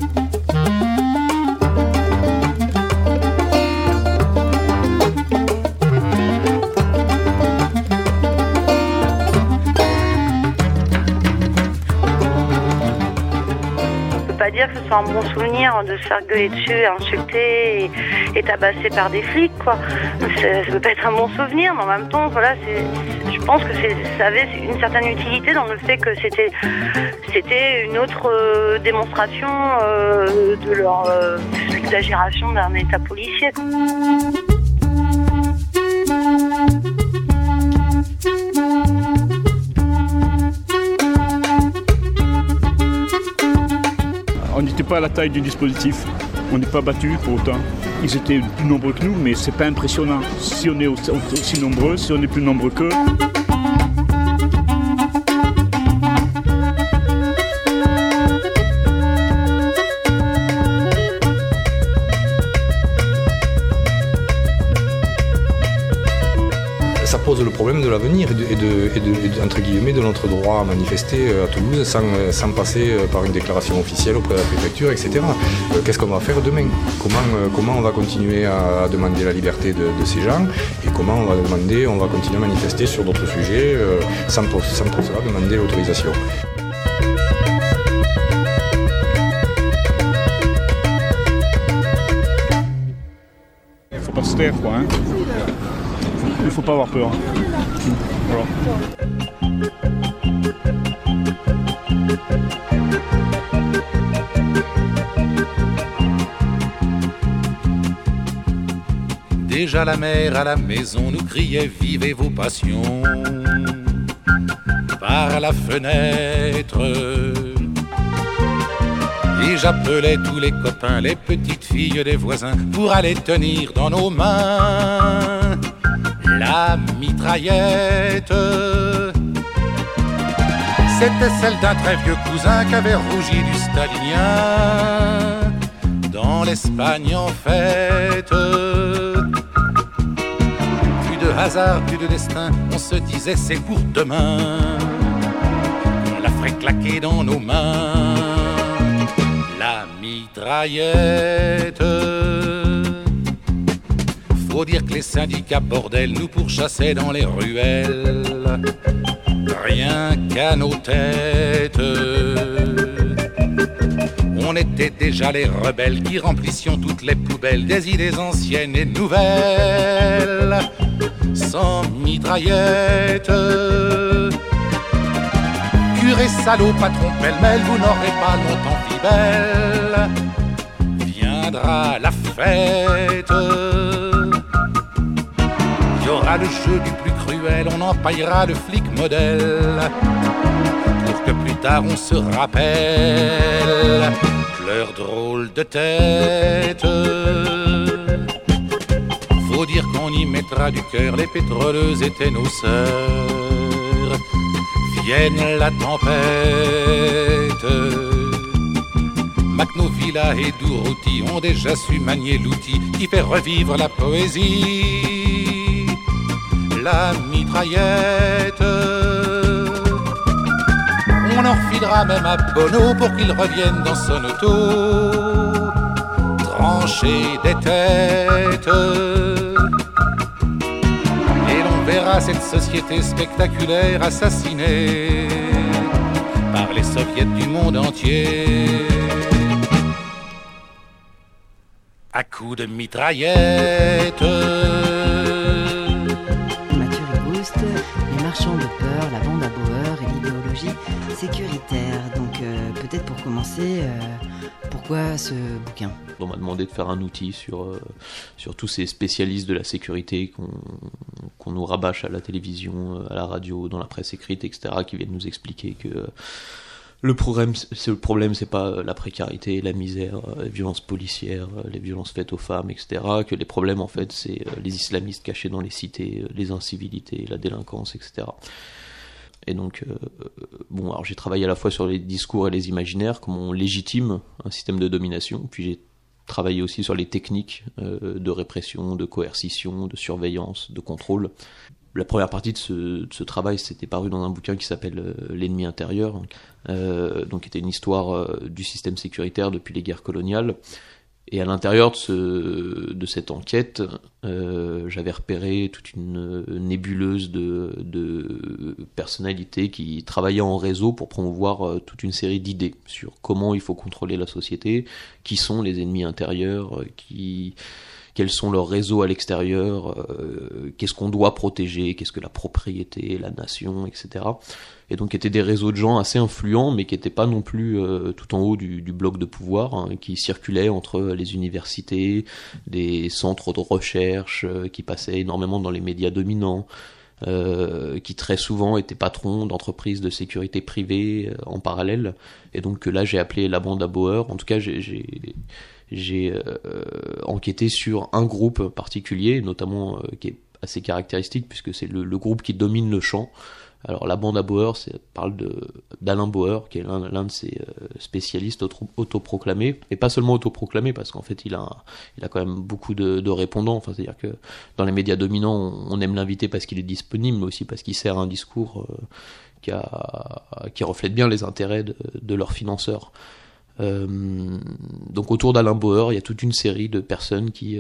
Dire que ce soit un bon souvenir de se faire gueuler dessus, insulter et, et tabasser par des flics, quoi. Ça, ça peut pas être un bon souvenir, mais en même temps, voilà, c'est, je pense que c'est, ça avait une certaine utilité dans le fait que c'était, c'était une autre euh, démonstration euh, de leur euh, exagération d'un état policier. On n'était pas à la taille du dispositif, on n'est pas battus pour autant. Ils étaient plus nombreux que nous, mais c'est pas impressionnant. Si on est aussi, aussi nombreux, si on est plus nombreux qu'eux. Ça pose le problème de l'avenir et, de, et, de, et, de, et de, entre guillemets, de notre droit à manifester à Toulouse sans, sans passer par une déclaration officielle auprès de la préfecture, et cetera. Euh, qu'est-ce qu'on va faire demain ? Comment, euh, comment on va continuer à, à demander la liberté de, de ces gens et comment on va demander, on va continuer à manifester sur d'autres sujets euh, sans, pour, sans pour cela demander l'autorisation. Il ne faut pas se taire, quoi, hein. Il ne faut pas avoir peur. Voilà. Déjà la mère à la maison nous criait « Vivez vos passions » par la fenêtre. Et j'appelais tous les copains, les petites filles des voisins pour aller tenir dans nos mains la mitraillette. C'était celle d'un très vieux cousin qui avait rougi du stalinien dans l'Espagne en fête. Plus de hasard, plus de destin, on se disait c'est pour demain. On la ferait claquer dans nos mains, la mitraillette. Faut dire que les syndicats bordel nous pourchassaient dans les ruelles, rien qu'à nos têtes. On était déjà les rebelles qui remplissions toutes les poubelles des idées anciennes et nouvelles. Sans mitraillette, curé, salaud, patron, pêle-mêle, vous n'aurez pas longtemps vie belle. Viendra la fête. le jeu du plus cruel, on empaillera le flic modèle, pour que plus tard on se rappelle leur drôle de tête. Faut dire qu'on y mettra du cœur, les pétroleuses étaient nos sœurs. Vienne la tempête, Macnovilla et Durruti ont déjà su manier l'outil qui fait revivre la poésie, la mitraillette. On en refilera même à Bono pour qu'il revienne dans son auto, trancher des têtes. Et l'on verra cette société spectaculaire assassinée par les soviets du monde entier à coups de mitraillette. Mathieu Rigouste, Les marchands de peur, la bande à Bauer et l'idéologie sécuritaire. Donc euh, peut-être pour commencer, euh, pourquoi ce bouquin ? On m'a demandé de faire un outil sur, euh, sur tous ces spécialistes de la sécurité qu'on, qu'on nous rabâche à la télévision, à la radio, dans la presse écrite, et cetera, qui viennent nous expliquer que euh, le problème, c'est, le problème, c'est pas la précarité, la misère, les violences policières, les violences faites aux femmes, et cetera. Que les problèmes, en fait, c'est les islamistes cachés dans les cités, les incivilités, la délinquance, et cetera. Et donc, euh, bon, alors j'ai travaillé à la fois sur les discours et les imaginaires, comment on légitime un système de domination, puis j'ai travaillé aussi sur les techniques euh, de répression, de coercition, de surveillance, de contrôle. La première partie de ce, de ce travail, c'était paru dans un bouquin qui s'appelle euh, L'ennemi intérieur, euh, donc qui était une histoire euh, du système sécuritaire depuis les guerres coloniales. Et à l'intérieur de, ce, de cette enquête, euh, j'avais repéré toute une nébuleuse de, de personnalités qui travaillaient en réseau pour promouvoir euh, toute une série d'idées sur comment il faut contrôler la société, qui sont les ennemis intérieurs, qui... quels sont leurs réseaux à l'extérieur, euh, qu'est-ce qu'on doit protéger, qu'est-ce que la propriété, la nation, et cetera. Et donc étaient des réseaux de gens assez influents, mais qui n'étaient pas non plus euh, tout en haut du, du bloc de pouvoir, hein, qui circulaient entre les universités, des centres de recherche, euh, qui passaient énormément dans les médias dominants, euh, qui très souvent étaient patrons d'entreprises de sécurité privées euh, en parallèle. Et donc là j'ai appelé la bande à Bauer. En tout cas j'ai... j'ai J'ai euh, enquêté sur un groupe particulier, notamment euh, qui est assez caractéristique puisque c'est le, le groupe qui domine le champ. Alors la bande à Bauer, c'est, parle de, d'Alain Bauer, qui est l'un, l'un de ces euh, spécialistes auto, autoproclamés, et pas seulement autoproclamés, parce qu'en fait il a, il a quand même beaucoup de, de répondants. Enfin, c'est-à-dire que dans les médias dominants, on, on aime l'inviter parce qu'il est disponible, mais aussi parce qu'il sert un discours euh, qui, a, qui reflète bien les intérêts de, de leurs financeurs. Euh, donc autour d'Alain Bauer, il y a toute une série de personnes qui, euh,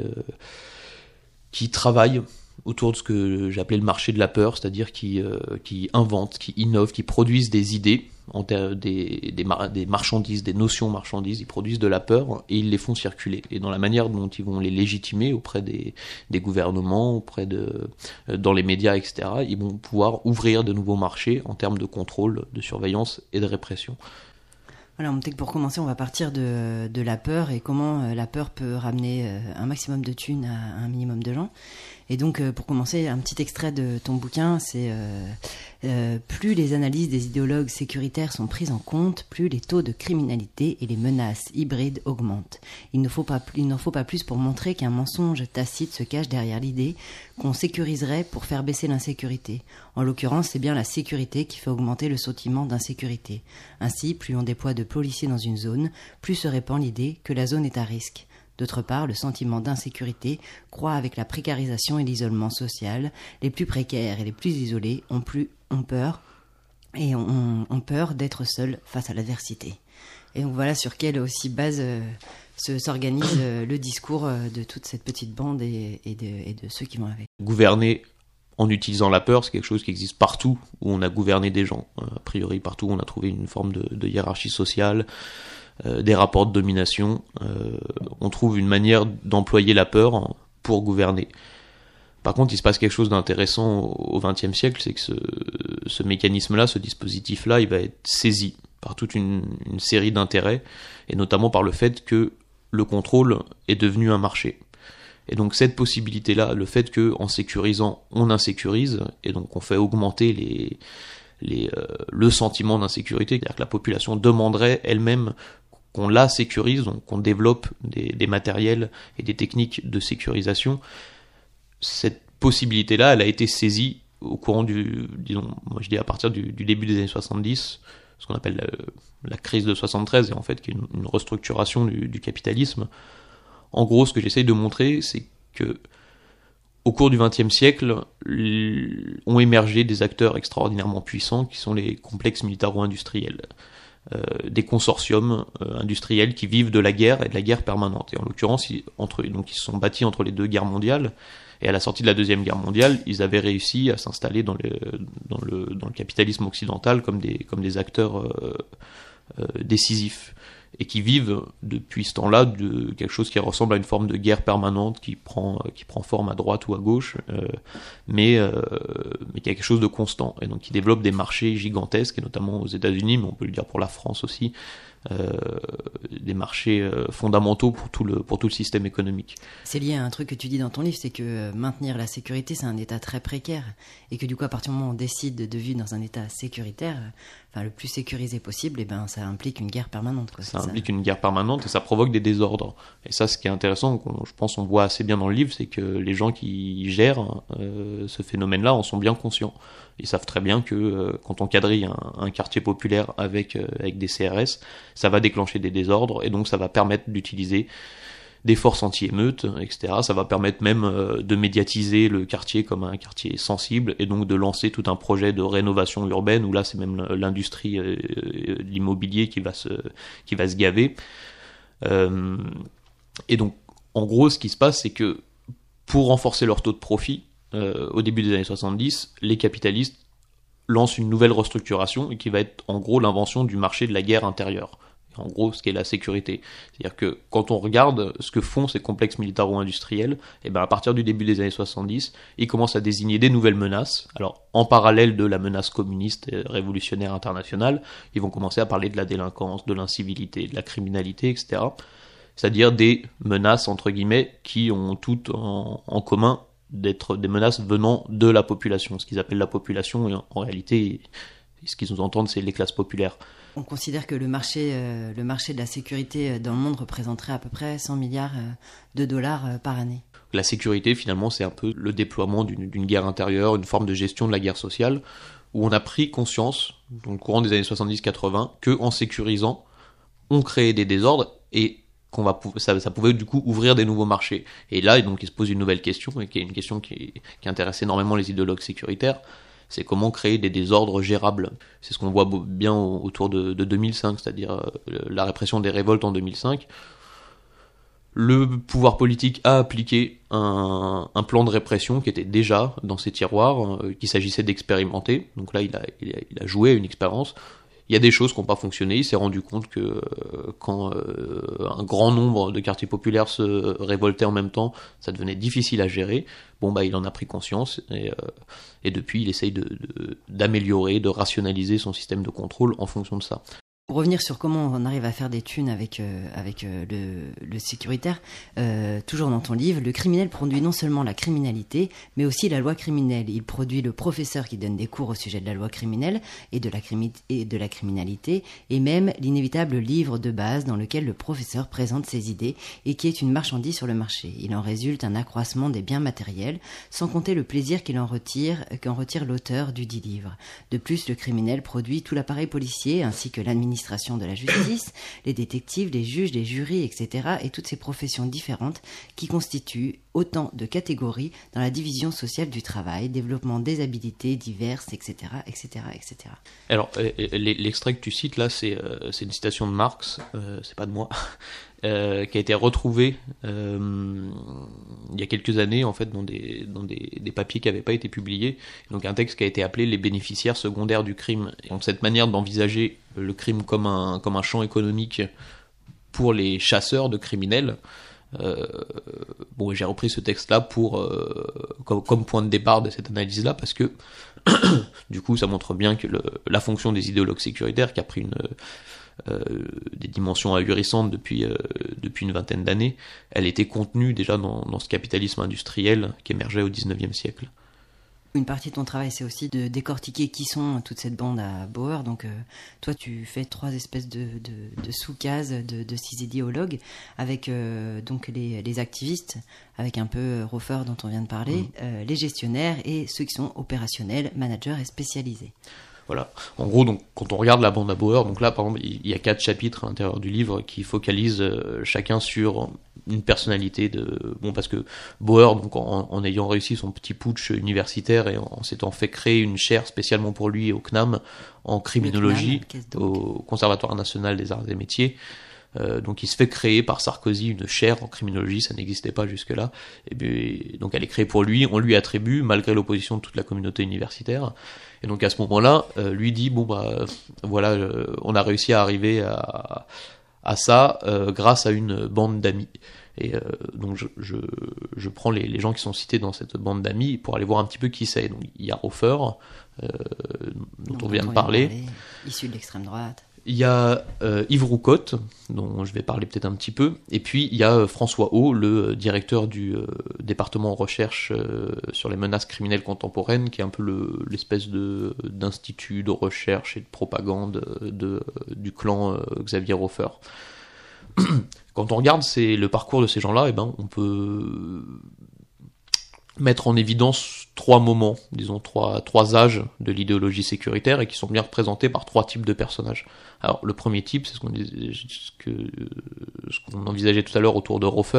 qui travaillent autour de ce que j'appelais le marché de la peur, c'est-à-dire qui, euh, qui inventent, qui innovent, qui produisent des idées, en ter- des, des, mar- des marchandises, des notions marchandises, ils produisent de la peur et ils les font circuler. Et dans la manière dont ils vont les légitimer auprès des, des gouvernements, auprès de, euh, dans les médias, et cetera, ils vont pouvoir ouvrir de nouveaux marchés en termes de contrôle, de surveillance et de répression. Voilà, peut-être que pour commencer, on va partir de, de la peur et comment euh, la peur peut ramener euh, un maximum de thunes à, à un minimum de gens. Et donc, euh, pour commencer, un petit extrait de ton bouquin, c'est euh, euh, plus les analyses des idéologues sécuritaires sont prises en compte, plus les taux de criminalité et les menaces hybrides augmentent. Il ne faut pas, il n'en faut pas plus pour montrer qu'un mensonge tacite se cache derrière l'idée qu'on sécuriserait pour faire baisser l'insécurité. En l'occurrence, c'est bien la sécurité qui fait augmenter le sentiment d'insécurité. Ainsi, plus on déploie de policiers dans une zone, plus se répand l'idée que la zone est à risque. D'autre part, le sentiment d'insécurité croît avec la précarisation et l'isolement social. Les plus précaires et les plus isolés ont, plus, ont peur et ont, ont peur d'être seuls face à l'adversité. Et donc voilà sur quelle aussi base euh, se, s'organise euh, le discours euh, de toute cette petite bande et, et, de, et de ceux qui vont avec. Gouverner en utilisant la peur, c'est quelque chose qui existe partout où on a gouverné des gens. Euh, a priori, partout où on a trouvé une forme de, de hiérarchie sociale, Euh, des rapports de domination, euh, on trouve une manière d'employer la peur pour gouverner. Par contre, il se passe quelque chose d'intéressant au vingtième siècle, c'est que ce, ce mécanisme-là, ce dispositif-là, il va être saisi par toute une, une série d'intérêts, et notamment par le fait que le contrôle est devenu un marché. Et donc cette possibilité-là, le fait qu'en sécurisant, on insécurise, et donc on fait augmenter les, les, euh, le sentiment d'insécurité, c'est-à-dire que la population demanderait elle-même qu'on la sécurise, donc qu'on développe des, des matériels et des techniques de sécurisation. Cette possibilité-là, elle a été saisie au courant du, disons, moi je dis à partir du, du début des années soixante-dix, ce qu'on appelle la, la crise de soixante-treize, et en fait qui est une, une restructuration du, du capitalisme. En gros, ce que j'essaye de montrer, c'est que au cours du vingtième siècle, ont émergé des acteurs extraordinairement puissants qui sont les complexes militaro-industriels. Euh, des consortiums euh, industriels qui vivent de la guerre et de la guerre permanente. Et en l'occurrence, ils, entre, donc, ils se sont bâtis entre les deux guerres mondiales. Et à la sortie de la Deuxième Guerre mondiale, ils avaient réussi à s'installer dans le, dans le, dans le capitalisme occidental comme des, comme des acteurs euh, euh, décisifs. Et qui vivent depuis ce temps-là de quelque chose qui ressemble à une forme de guerre permanente qui prend, qui prend forme à droite ou à gauche, euh, mais, euh, mais qui a quelque chose de constant. Et donc qui développe des marchés gigantesques, et notamment aux États-Unis, mais on peut le dire pour la France aussi, euh, des marchés euh, fondamentaux pour tout, le, pour tout le système économique. C'est lié à un truc que tu dis dans ton livre, c'est que maintenir la sécurité, c'est un état très précaire, et que du coup, à partir du moment où on décide de vivre dans un état sécuritaire, enfin le plus sécurisé possible, et ben ça implique une guerre permanente, quoi. Ça implique ça. une guerre permanente, et ça provoque des désordres. Et ça, ce qui est intéressant, je pense on voit assez bien dans le livre, c'est que les gens qui gèrent euh, ce phénomène-là en sont bien conscients. Ils savent très bien que euh, quand on quadrille un, un quartier populaire avec, euh, avec des C R S, ça va déclencher des désordres, et donc ça va permettre d'utiliser des forces anti-émeutes, et cetera. Ça va permettre même euh, de médiatiser le quartier comme un quartier sensible, et donc de lancer tout un projet de rénovation urbaine, où là c'est même l'industrie euh, de l'immobilier qui va se, qui va se gaver. Euh, et donc, en gros, ce qui se passe, c'est que pour renforcer leur taux de profit, euh, au début des années soixante-dix, les capitalistes lancent une nouvelle restructuration, et qui va être en gros l'invention du marché de la guerre intérieure. En gros, ce qu'est la sécurité. C'est-à-dire que quand on regarde ce que font ces complexes militaro-industriels, et ben à partir du début des années soixante-dix, ils commencent à désigner des nouvelles menaces. Alors, en parallèle de la menace communiste et révolutionnaire internationale, ils vont commencer à parler de la délinquance, de l'incivilité, de la criminalité, et cetera. C'est-à-dire des menaces, entre guillemets, qui ont toutes en, en commun d'être des menaces venant de la population. Ce qu'ils appellent la population, et en, en réalité, ce qu'ils nous entendent, c'est les classes populaires. On considère que le marché, euh, le marché de la sécurité dans le monde représenterait à peu près cent milliards de dollars euh, par année. La sécurité, finalement, c'est un peu le déploiement d'une, d'une guerre intérieure, une forme de gestion de la guerre sociale, où on a pris conscience, dans le courant des années soixante-dix quatre-vingts, qu'en sécurisant, on créait des désordres, et qu'on va, ça, ça pouvait du coup ouvrir des nouveaux marchés. Et là, donc, il se pose une nouvelle question, et qui est une question qui, qui intéresse énormément les idéologues sécuritaires, c'est comment créer des désordres gérables. C'est ce qu'on voit bien autour de, de deux mille cinq, c'est-à-dire la répression des révoltes en deux mille cinq. Le pouvoir politique a appliqué un, un plan de répression qui était déjà dans ses tiroirs, euh, qu'il s'agissait d'expérimenter. Donc là, il a, il a, il a joué une expérience. Il y a des choses qui n'ont pas fonctionné. Il s'est rendu compte que euh, quand euh, un grand nombre de quartiers populaires se révoltaient en même temps, ça devenait difficile à gérer. Bon, bah, il en a pris conscience et, euh, et depuis, il essaye de, de, d'améliorer, de rationaliser son système de contrôle en fonction de ça. Pour revenir sur comment on arrive à faire des thunes avec, euh, avec euh, le, le sécuritaire, euh, toujours dans ton livre, le criminel produit non seulement la criminalité, mais aussi la loi criminelle. Il produit le professeur qui donne des cours au sujet de la loi criminelle et de la, crimi- et de la criminalité, et même l'inévitable livre de base dans lequel le professeur présente ses idées et qui est une marchandise sur le marché. Il en résulte un accroissement des biens matériels, sans compter le plaisir qu'il en retire, qu'en retire l'auteur du dit livre. De plus, le criminel produit tout l'appareil policier, ainsi que l'administration de la justice, les détectives, les juges, les jurys, et cetera, et toutes ces professions différentes qui constituent autant de catégories dans la division sociale du travail, développement des habilités diverses, et cetera, et cetera, et cetera. Alors, l'extrait que tu cites là, c'est, euh, c'est une citation de Marx, euh, c'est pas de moi, euh, qui a été retrouvée euh, il y a quelques années en fait dans des dans des, des papiers qui n'avaient pas été publiés. Donc un texte qui a été appelé les bénéficiaires secondaires du crime. Et donc cette manière d'envisager le crime comme un comme un champ économique pour les chasseurs de criminels, Euh, bon, j'ai repris ce texte-là pour euh, comme, comme point de départ de cette analyse-là, parce que du coup, ça montre bien que le, la fonction des idéologues sécuritaires, qui a pris une, euh, des dimensions ahurissantes depuis euh, depuis une vingtaine d'années, elle était contenue déjà dans, dans ce capitalisme industriel qui émergeait au dix-neuvième siècle. Une partie de ton travail, c'est aussi de décortiquer qui sont toute cette bande à Bauer. Donc, euh, toi, tu fais trois espèces de, de, de sous-cases de, de six idéologues, avec euh, donc les, les activistes, avec un peu Rofer dont on vient de parler, mmh. euh, les gestionnaires et ceux qui sont opérationnels, managers et spécialisés. Voilà. En gros, donc, quand on regarde la bande à Bauer, donc là, par exemple, il y a quatre chapitres à l'intérieur du livre qui focalisent euh, chacun sur une personnalité de, bon, parce que Bauer, donc, en, en ayant réussi son petit putsch universitaire et en, en s'étant fait créer une chaire spécialement pour lui au C N A M, en criminologie, C N A M, au Conservatoire national des arts et métiers, Euh, donc il se fait créer par Sarkozy une chaire en criminologie, ça n'existait pas jusque-là. Et puis, donc elle est créée pour lui, on lui attribue, malgré l'opposition de toute la communauté universitaire. Et donc à ce moment-là, euh, lui dit, bon bah voilà, euh, on a réussi à arriver à, à ça euh, grâce à une bande d'amis. Et euh, donc je, je, je prends les, les gens qui sont cités dans cette bande d'amis pour aller voir un petit peu qui c'est. Donc il y a Rofer, euh, dont donc, on vient de parler, parler, issu de l'extrême droite. Il y a euh, Yves Roucotte, dont je vais parler peut-être un petit peu, et puis il y a euh, François Haut, le directeur du euh, département recherche euh, sur les menaces criminelles contemporaines, qui est un peu le, l'espèce de, d'institut de recherche et de propagande de, du clan euh, Xavier Rofer. Quand on regarde c'est, le parcours de ces gens-là, eh ben, on peut mettre en évidence trois moments, disons trois, trois âges de l'idéologie sécuritaire, et qui sont bien représentés par trois types de personnages. Alors le premier type, c'est ce qu'on, disait, ce que, ce qu'on envisageait tout à l'heure autour de Rofer,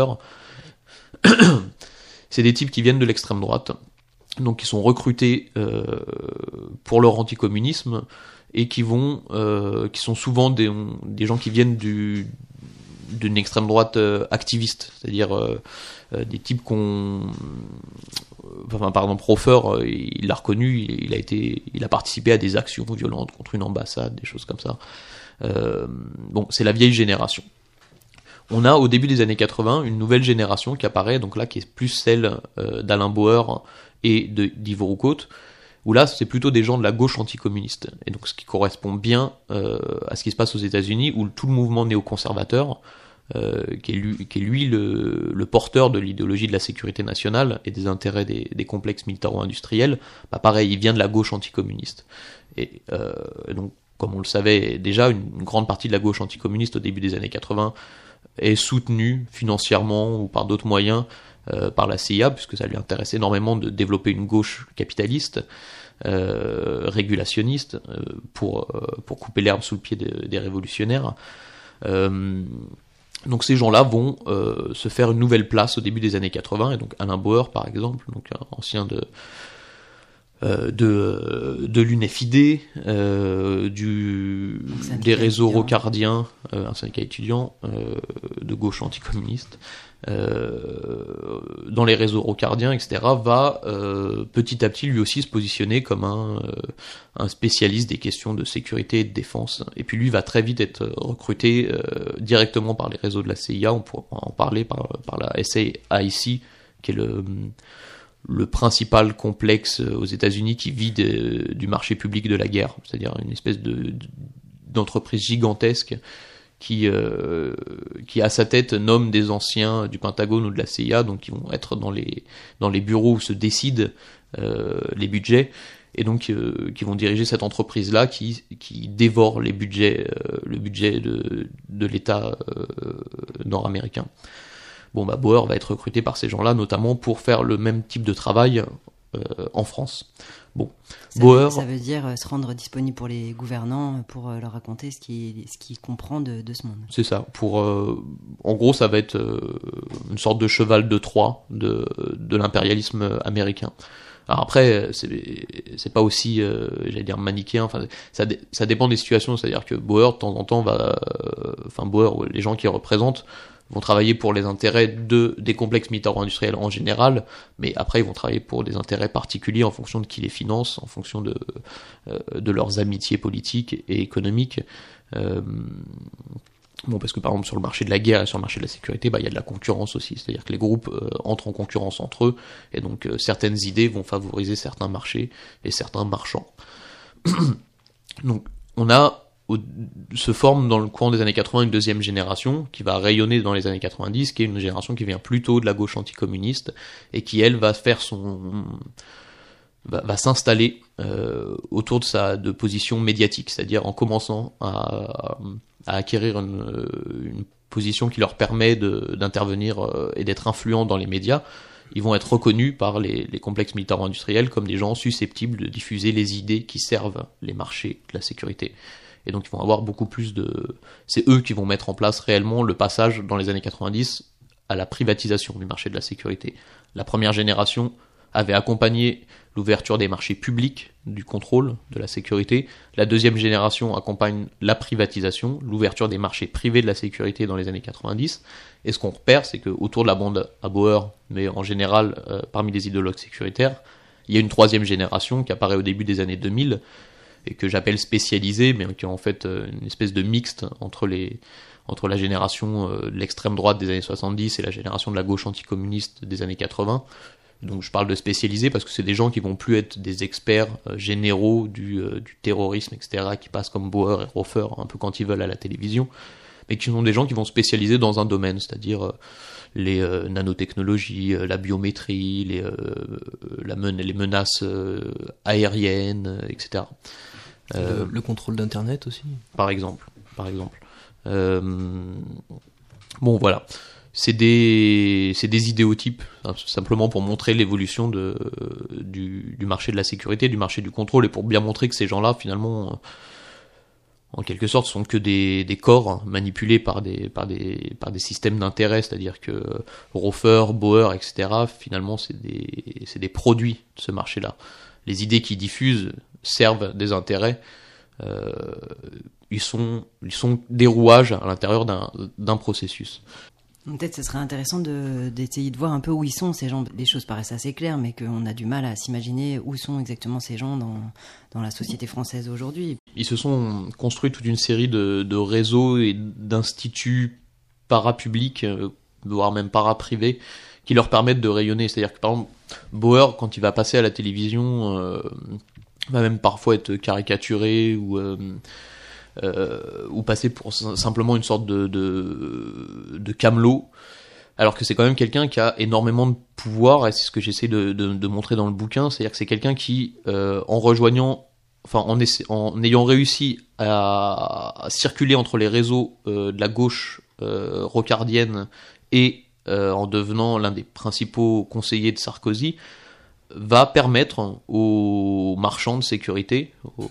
c'est des types qui viennent de l'extrême droite, donc qui sont recrutés euh, pour leur anticommunisme, et qui vont, euh, qui sont souvent des, des gens qui viennent du, d'une extrême droite euh, activiste, c'est-à-dire euh, euh, des types qu'on, enfin par exemple Rofer, euh, il l'a reconnu, il, il a été, il a participé à des actions violentes contre une ambassade, des choses comme ça. Euh, bon, c'est la vieille génération. On a au début des années quatre-vingts une nouvelle génération qui apparaît, donc là qui est plus celle euh, d'Alain Bauer et de, d'Yves Roucotte, où là c'est plutôt des gens de la gauche anticommuniste, et donc ce qui correspond bien euh, à ce qui se passe aux États-Unis, où tout le mouvement néoconservateur, euh, qui est lui, qui est lui le, le porteur de l'idéologie de la sécurité nationale et des intérêts des, des complexes militaro-industriels, bah pareil, il vient de la gauche anticommuniste. Et euh, donc, comme on le savait déjà, une, une grande partie de la gauche anticommuniste au début des années quatre-vingts est soutenue financièrement ou par d'autres moyens euh, par la C I A, puisque ça lui intéresse énormément de développer une gauche capitaliste, euh, régulationniste, euh, pour, euh, pour couper l'herbe sous le pied de, des révolutionnaires. Euh, donc ces gens-là vont euh, se faire une nouvelle place au début des années quatre-vingts, et donc Alain Bauer par exemple, donc un ancien de Euh, de, de l'U N F I D, euh, du, des réseaux rocardiens, euh, un syndicat étudiant euh, de gauche anticommuniste, euh, dans les réseaux rocardiens, et cetera, va euh, petit à petit lui aussi se positionner comme un, euh, un spécialiste des questions de sécurité et de défense. Et puis lui va très vite être recruté euh, directement par les réseaux de la C I A, on pourra en parler, par, par la S A I C, qui est le... le principal complexe aux États-Unis qui vit de, du marché public de la guerre, c'est-à-dire une espèce de, d'entreprise gigantesque qui, euh, qui à sa tête nomme des anciens du Pentagone ou de la C I A, donc qui vont être dans les, dans les bureaux où se décident euh, les budgets, et donc euh, qui vont diriger cette entreprise-là qui, qui dévore les budgets, euh, le budget de, de l'État euh, nord-américain. Bon, bah, Bauer va être recruté par ces gens-là, notamment pour faire le même type de travail euh, en France. Bon, ça Bauer... Veut, ça veut dire se rendre disponible pour les gouvernants, pour leur raconter ce qu'il ce qu'il comprend de, de ce monde. C'est ça. Pour, euh, en gros, ça va être euh, une sorte de cheval de Troie de, de l'impérialisme américain. Alors après, c'est, c'est pas aussi, euh, j'allais dire, manichéen. Enfin, ça, ça dépend des situations. C'est-à-dire que Bauer, de temps en temps, va... Euh, enfin, Bauer, les gens qui représentent, vont travailler pour les intérêts de, des complexes militaro-industriels en général, mais après ils vont travailler pour des intérêts particuliers en fonction de qui les finance, en fonction de, euh, de leurs amitiés politiques et économiques. Euh, Bon, parce que par exemple sur le marché de la guerre et sur le marché de la sécurité, bah il y a de la concurrence aussi, c'est-à-dire que les groupes euh, entrent en concurrence entre eux, et donc euh, certaines idées vont favoriser certains marchés et certains marchands. Donc on a au, se forme dans le courant des années quatre-vingts une deuxième génération qui va rayonner dans les années quatre-vingt-dix, qui est une génération qui vient plutôt de la gauche anticommuniste et qui elle va faire son va, va s'installer euh, autour de sa de position médiatique, c'est-à-dire en commençant à à acquérir une, une position qui leur permet de, d'intervenir euh, et d'être influents dans les médias. Ils vont être reconnus par les, les complexes militaro-industriels comme des gens susceptibles de diffuser les idées qui servent les marchés de la sécurité. Et donc ils vont avoir beaucoup plus de... C'est eux qui vont mettre en place réellement le passage dans les années quatre-vingt-dix à la privatisation du marché de la sécurité. La première génération avait accompagné l'ouverture des marchés publics du contrôle de la sécurité. La deuxième génération accompagne la privatisation, l'ouverture des marchés privés de la sécurité dans les années quatre-vingt-dix. Et ce qu'on repère, c'est qu'autour de la bande à Bauer, mais en général euh, parmi les idéologues sécuritaires, il y a une troisième génération qui apparaît au début des années deux mille et que j'appelle spécialisée, mais qui est en fait une espèce de mixte entre les entre la génération euh, de l'extrême droite des années soixante-dix et la génération de la gauche anticommuniste des années quatre-vingts. Donc je parle de spécialisés parce que c'est des gens qui vont plus être des experts euh, généraux du, euh, du terrorisme, et cetera, qui passent comme Bauer et Hofer un peu quand ils veulent à la télévision, mais qui sont des gens qui vont spécialiser dans un domaine, c'est-à-dire euh, les euh, nanotechnologies, euh, la biométrie, les, euh, la men- les menaces euh, aériennes, euh, et cetera. Euh, le, le contrôle d'Internet aussi. Par exemple, par exemple. Euh, bon voilà. C'est des, c'est des idéotypes, hein, simplement pour montrer l'évolution de, du, du marché de la sécurité, du marché du contrôle, et pour bien montrer que ces gens-là, finalement, en quelque sorte, sont que des, des corps manipulés par des, par des, par des systèmes d'intérêt, c'est-à-dire que Hofer, Bauer, et cetera, finalement, c'est des, c'est des produits de ce marché-là. Les idées qu'ils diffusent servent des intérêts, euh, ils sont, ils sont des rouages à l'intérieur d'un, d'un processus. Peut-être ce serait intéressant de, d'essayer de voir un peu où ils sont ces gens. Les choses paraissent assez claires, mais qu'on a du mal à s'imaginer où sont exactement ces gens dans, dans la société française aujourd'hui. Ils se sont construits toute une série de, de réseaux et d'instituts parapublics, voire même paraprivés, qui leur permettent de rayonner. C'est-à-dire que par exemple, Bauer, quand il va passer à la télévision, euh, va même parfois être caricaturé ou... Euh, Euh, ou passer pour simplement une sorte de, de, de camelot, alors que c'est quand même quelqu'un qui a énormément de pouvoir, et c'est ce que j'essaie de, de, de montrer dans le bouquin, c'est-à-dire que c'est quelqu'un qui, euh, en rejoignant, enfin en, essa- en ayant réussi à, à circuler entre les réseaux euh, de la gauche euh, rocardienne et euh, en devenant l'un des principaux conseillers de Sarkozy, va permettre aux marchands de sécurité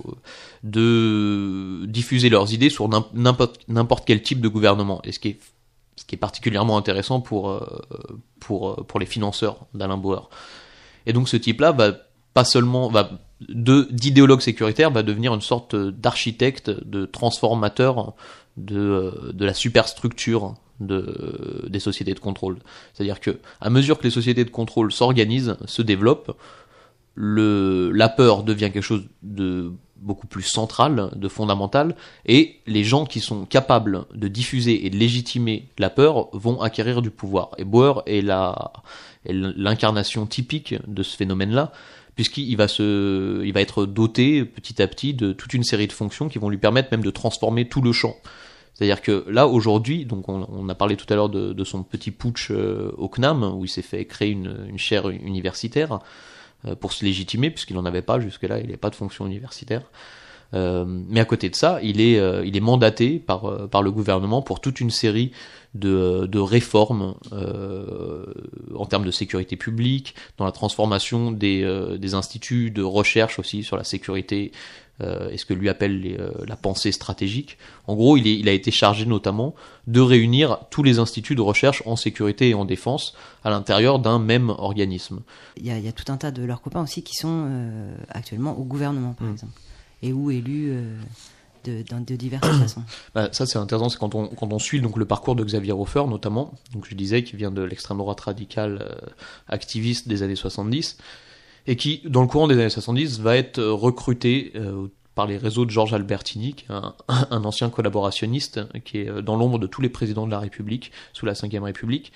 de diffuser leurs idées sur n'importe, n'importe quel type de gouvernement. Et ce qui est, ce qui est particulièrement intéressant pour, pour, pour les financeurs d'Alain Bauer. Et donc ce type-là va pas seulement, va, de, d'idéologue sécuritaire, va devenir une sorte d'architecte, de transformateur de, de la superstructure de, des sociétés de contrôle. C'est-à-dire que, à mesure que les sociétés de contrôle s'organisent, se développent, le, la peur devient quelque chose de beaucoup plus central, de fondamental, et les gens qui sont capables de diffuser et de légitimer la peur vont acquérir du pouvoir. Et Bauer est, la, est l'incarnation typique de ce phénomène-là, puisqu'il va se, il va être doté petit à petit de toute une série de fonctions qui vont lui permettre même de transformer tout le champ. C'est-à-dire que là, aujourd'hui, donc on, on a parlé tout à l'heure de, de son petit putsch euh, au C N A M, où il s'est fait créer une, une chaire universitaire euh, pour se légitimer, puisqu'il n'en avait pas jusque-là, il n'avait pas de fonction universitaire. Euh, mais à côté de ça, il est, euh, il est mandaté par, euh, par le gouvernement pour toute une série de, de réformes euh, en termes de sécurité publique, dans la transformation des, euh, des instituts de recherche aussi sur la sécurité, Euh, et ce que lui appelle les, euh, la pensée stratégique. En gros, il, est, il a été chargé notamment de réunir tous les instituts de recherche en sécurité et en défense à l'intérieur d'un même organisme. Il y a, il y a tout un tas de leurs copains aussi qui sont euh, actuellement au gouvernement, par mmh. exemple, et ou élus euh, de, de, de diverses façons. Bah, ça, c'est intéressant, c'est quand on, quand on suit donc, le parcours de Xavier Hofer, notamment, donc je disais qu'il vient de l'extrême droite radicale euh, activiste des années soixante-dix, et qui, dans le courant des années soixante-dix, va être recruté euh, par les réseaux de Georges Albertini, qui est un, un ancien collaborationniste, qui est dans l'ombre de tous les présidents de la République, sous la cinquième République,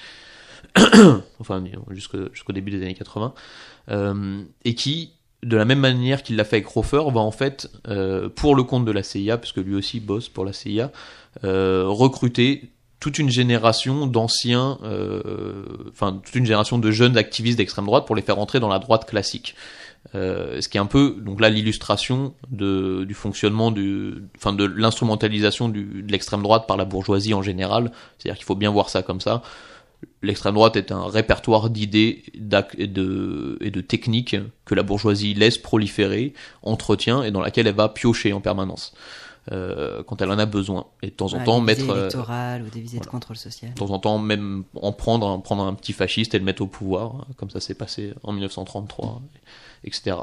enfin jusqu'au, jusqu'au début des années quatre-vingts, euh, et qui, de la même manière qu'il l'a fait avec Rofer, va en fait, euh, pour le compte de la C I A, puisque lui aussi bosse pour la C I A, euh, recruter toute une génération d'anciens, euh, enfin toute une génération de jeunes activistes d'extrême droite pour les faire entrer dans la droite classique. Euh, ce qui est un peu, donc là, l'illustration de, du fonctionnement, du, enfin de l'instrumentalisation du, de l'extrême droite par la bourgeoisie en général. C'est-à-dire qu'il faut bien voir ça comme ça. L'extrême droite est un répertoire d'idées et de, et de techniques que la bourgeoisie laisse proliférer, entretient et dans laquelle elle va piocher en permanence. Euh, quand elle en a besoin, et de temps en ouais, temps des mettre visées électorales euh, ou des visées voilà. de contrôle social. De temps en temps même en prendre, en prendre un petit fasciste et le mettre au pouvoir, comme ça s'est passé en dix-neuf cent trente-trois, et cetera.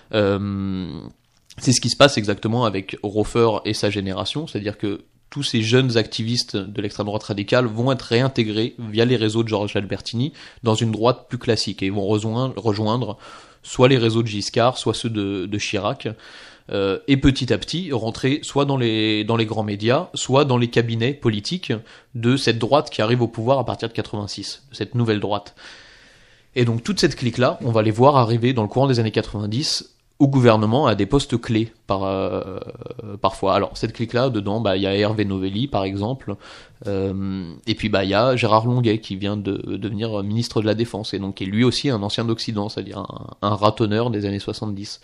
Euh, c'est ce qui se passe exactement avec Rofer et sa génération, c'est-à-dire que tous ces jeunes activistes de l'extrême droite radicale vont être réintégrés via les réseaux de Georges Albertini dans une droite plus classique et ils vont rejoindre, rejoindre soit les réseaux de Giscard, soit ceux de, de Chirac. Euh, et petit à petit rentrer soit dans les dans les grands médias, soit dans les cabinets politiques de cette droite qui arrive au pouvoir à partir de quatre-vingt-six, de cette nouvelle droite. Et donc toute cette clique-là, on va les voir arriver dans le courant des années quatre-vingt-dix au gouvernement à des postes clés par euh, parfois. Alors cette clique-là, dedans, bah il y a Hervé Novelli par exemple, euh, et puis bah il y a Gérard Longuet qui vient de, de devenir ministre de la Défense et donc qui est lui aussi un ancien d'Occident, c'est-à-dire un, un ratonneur des années soixante-dix.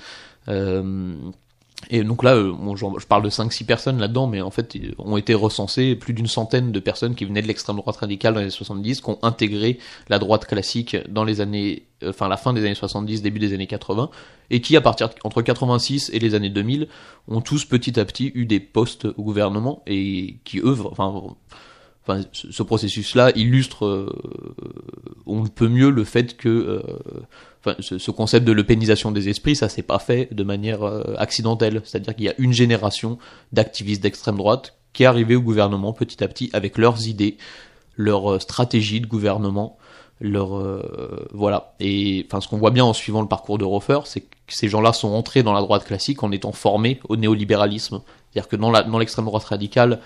Euh, Et donc là, bon, je parle de cinq six personnes là-dedans, mais en fait, ont été recensées plus d'une centaine de personnes qui venaient de l'extrême droite radicale dans les années soixante-dix, qui ont intégré la droite classique dans les années, enfin la fin des années soixante-dix, début des années quatre-vingts, et qui, à partir de, entre quatre-vingt-six et les années deux mille, ont tous petit à petit eu des postes au gouvernement et qui œuvrent, enfin, enfin ce processus-là illustre, euh, on ne peut mieux le fait que euh, Enfin, ce, ce concept de l'eupénisation des esprits, ça s'est pas fait de manière euh, accidentelle. C'est-à-dire qu'il y a une génération d'activistes d'extrême droite qui est arrivée au gouvernement petit à petit avec leurs idées, leur euh, stratégie de gouvernement, leur euh, voilà. Et enfin, ce qu'on voit bien en suivant le parcours de Rofer, c'est que ces gens-là sont entrés dans la droite classique en étant formés au néolibéralisme. C'est-à-dire que dans, la, dans l'extrême droite radicale,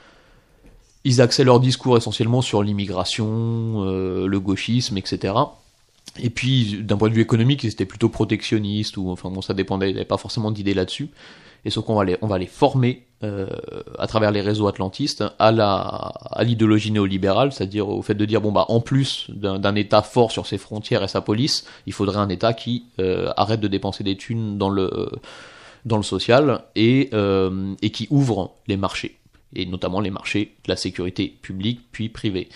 ils axaient leur discours essentiellement sur l'immigration, euh, le gauchisme, et cetera. Et puis, d'un point de vue économique, ils étaient plutôt protectionnistes, ou enfin bon, ça dépendait, il n'y avait pas forcément d'idées là-dessus. Et sauf qu'on va les, on va les former euh, à travers les réseaux atlantistes à la, à l'idéologie néolibérale, c'est-à-dire au fait de dire bon bah en plus d'un, d'un État fort sur ses frontières et sa police, il faudrait un État qui euh, arrête de dépenser des thunes dans le dans le social et euh, et qui ouvre les marchés, et notamment les marchés de la sécurité publique puis privée.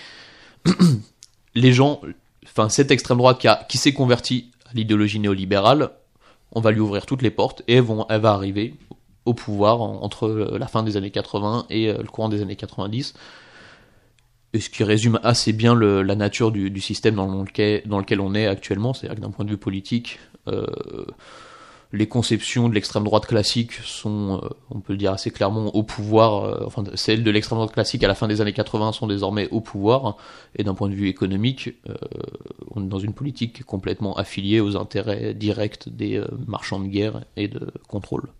Les gens Enfin, cette extrême droite qui, a, qui s'est convertie à l'idéologie néolibérale, on va lui ouvrir toutes les portes et elle, vont, elle va arriver au pouvoir en, entre la fin des années quatre-vingts et le courant des années quatre-vingt-dix. Et ce qui résume assez bien le, la nature du, du système dans lequel, dans lequel on est actuellement, c'est-à-dire que d'un point de vue politique, euh, les conceptions de l'extrême droite classique sont, euh, on peut le dire assez clairement, au pouvoir, euh, enfin celles de l'extrême droite classique à la fin des années quatre-vingts sont désormais au pouvoir, et d'un point de vue économique, euh, on est dans une politique complètement affiliée aux intérêts directs des euh, marchands de guerre et de contrôle.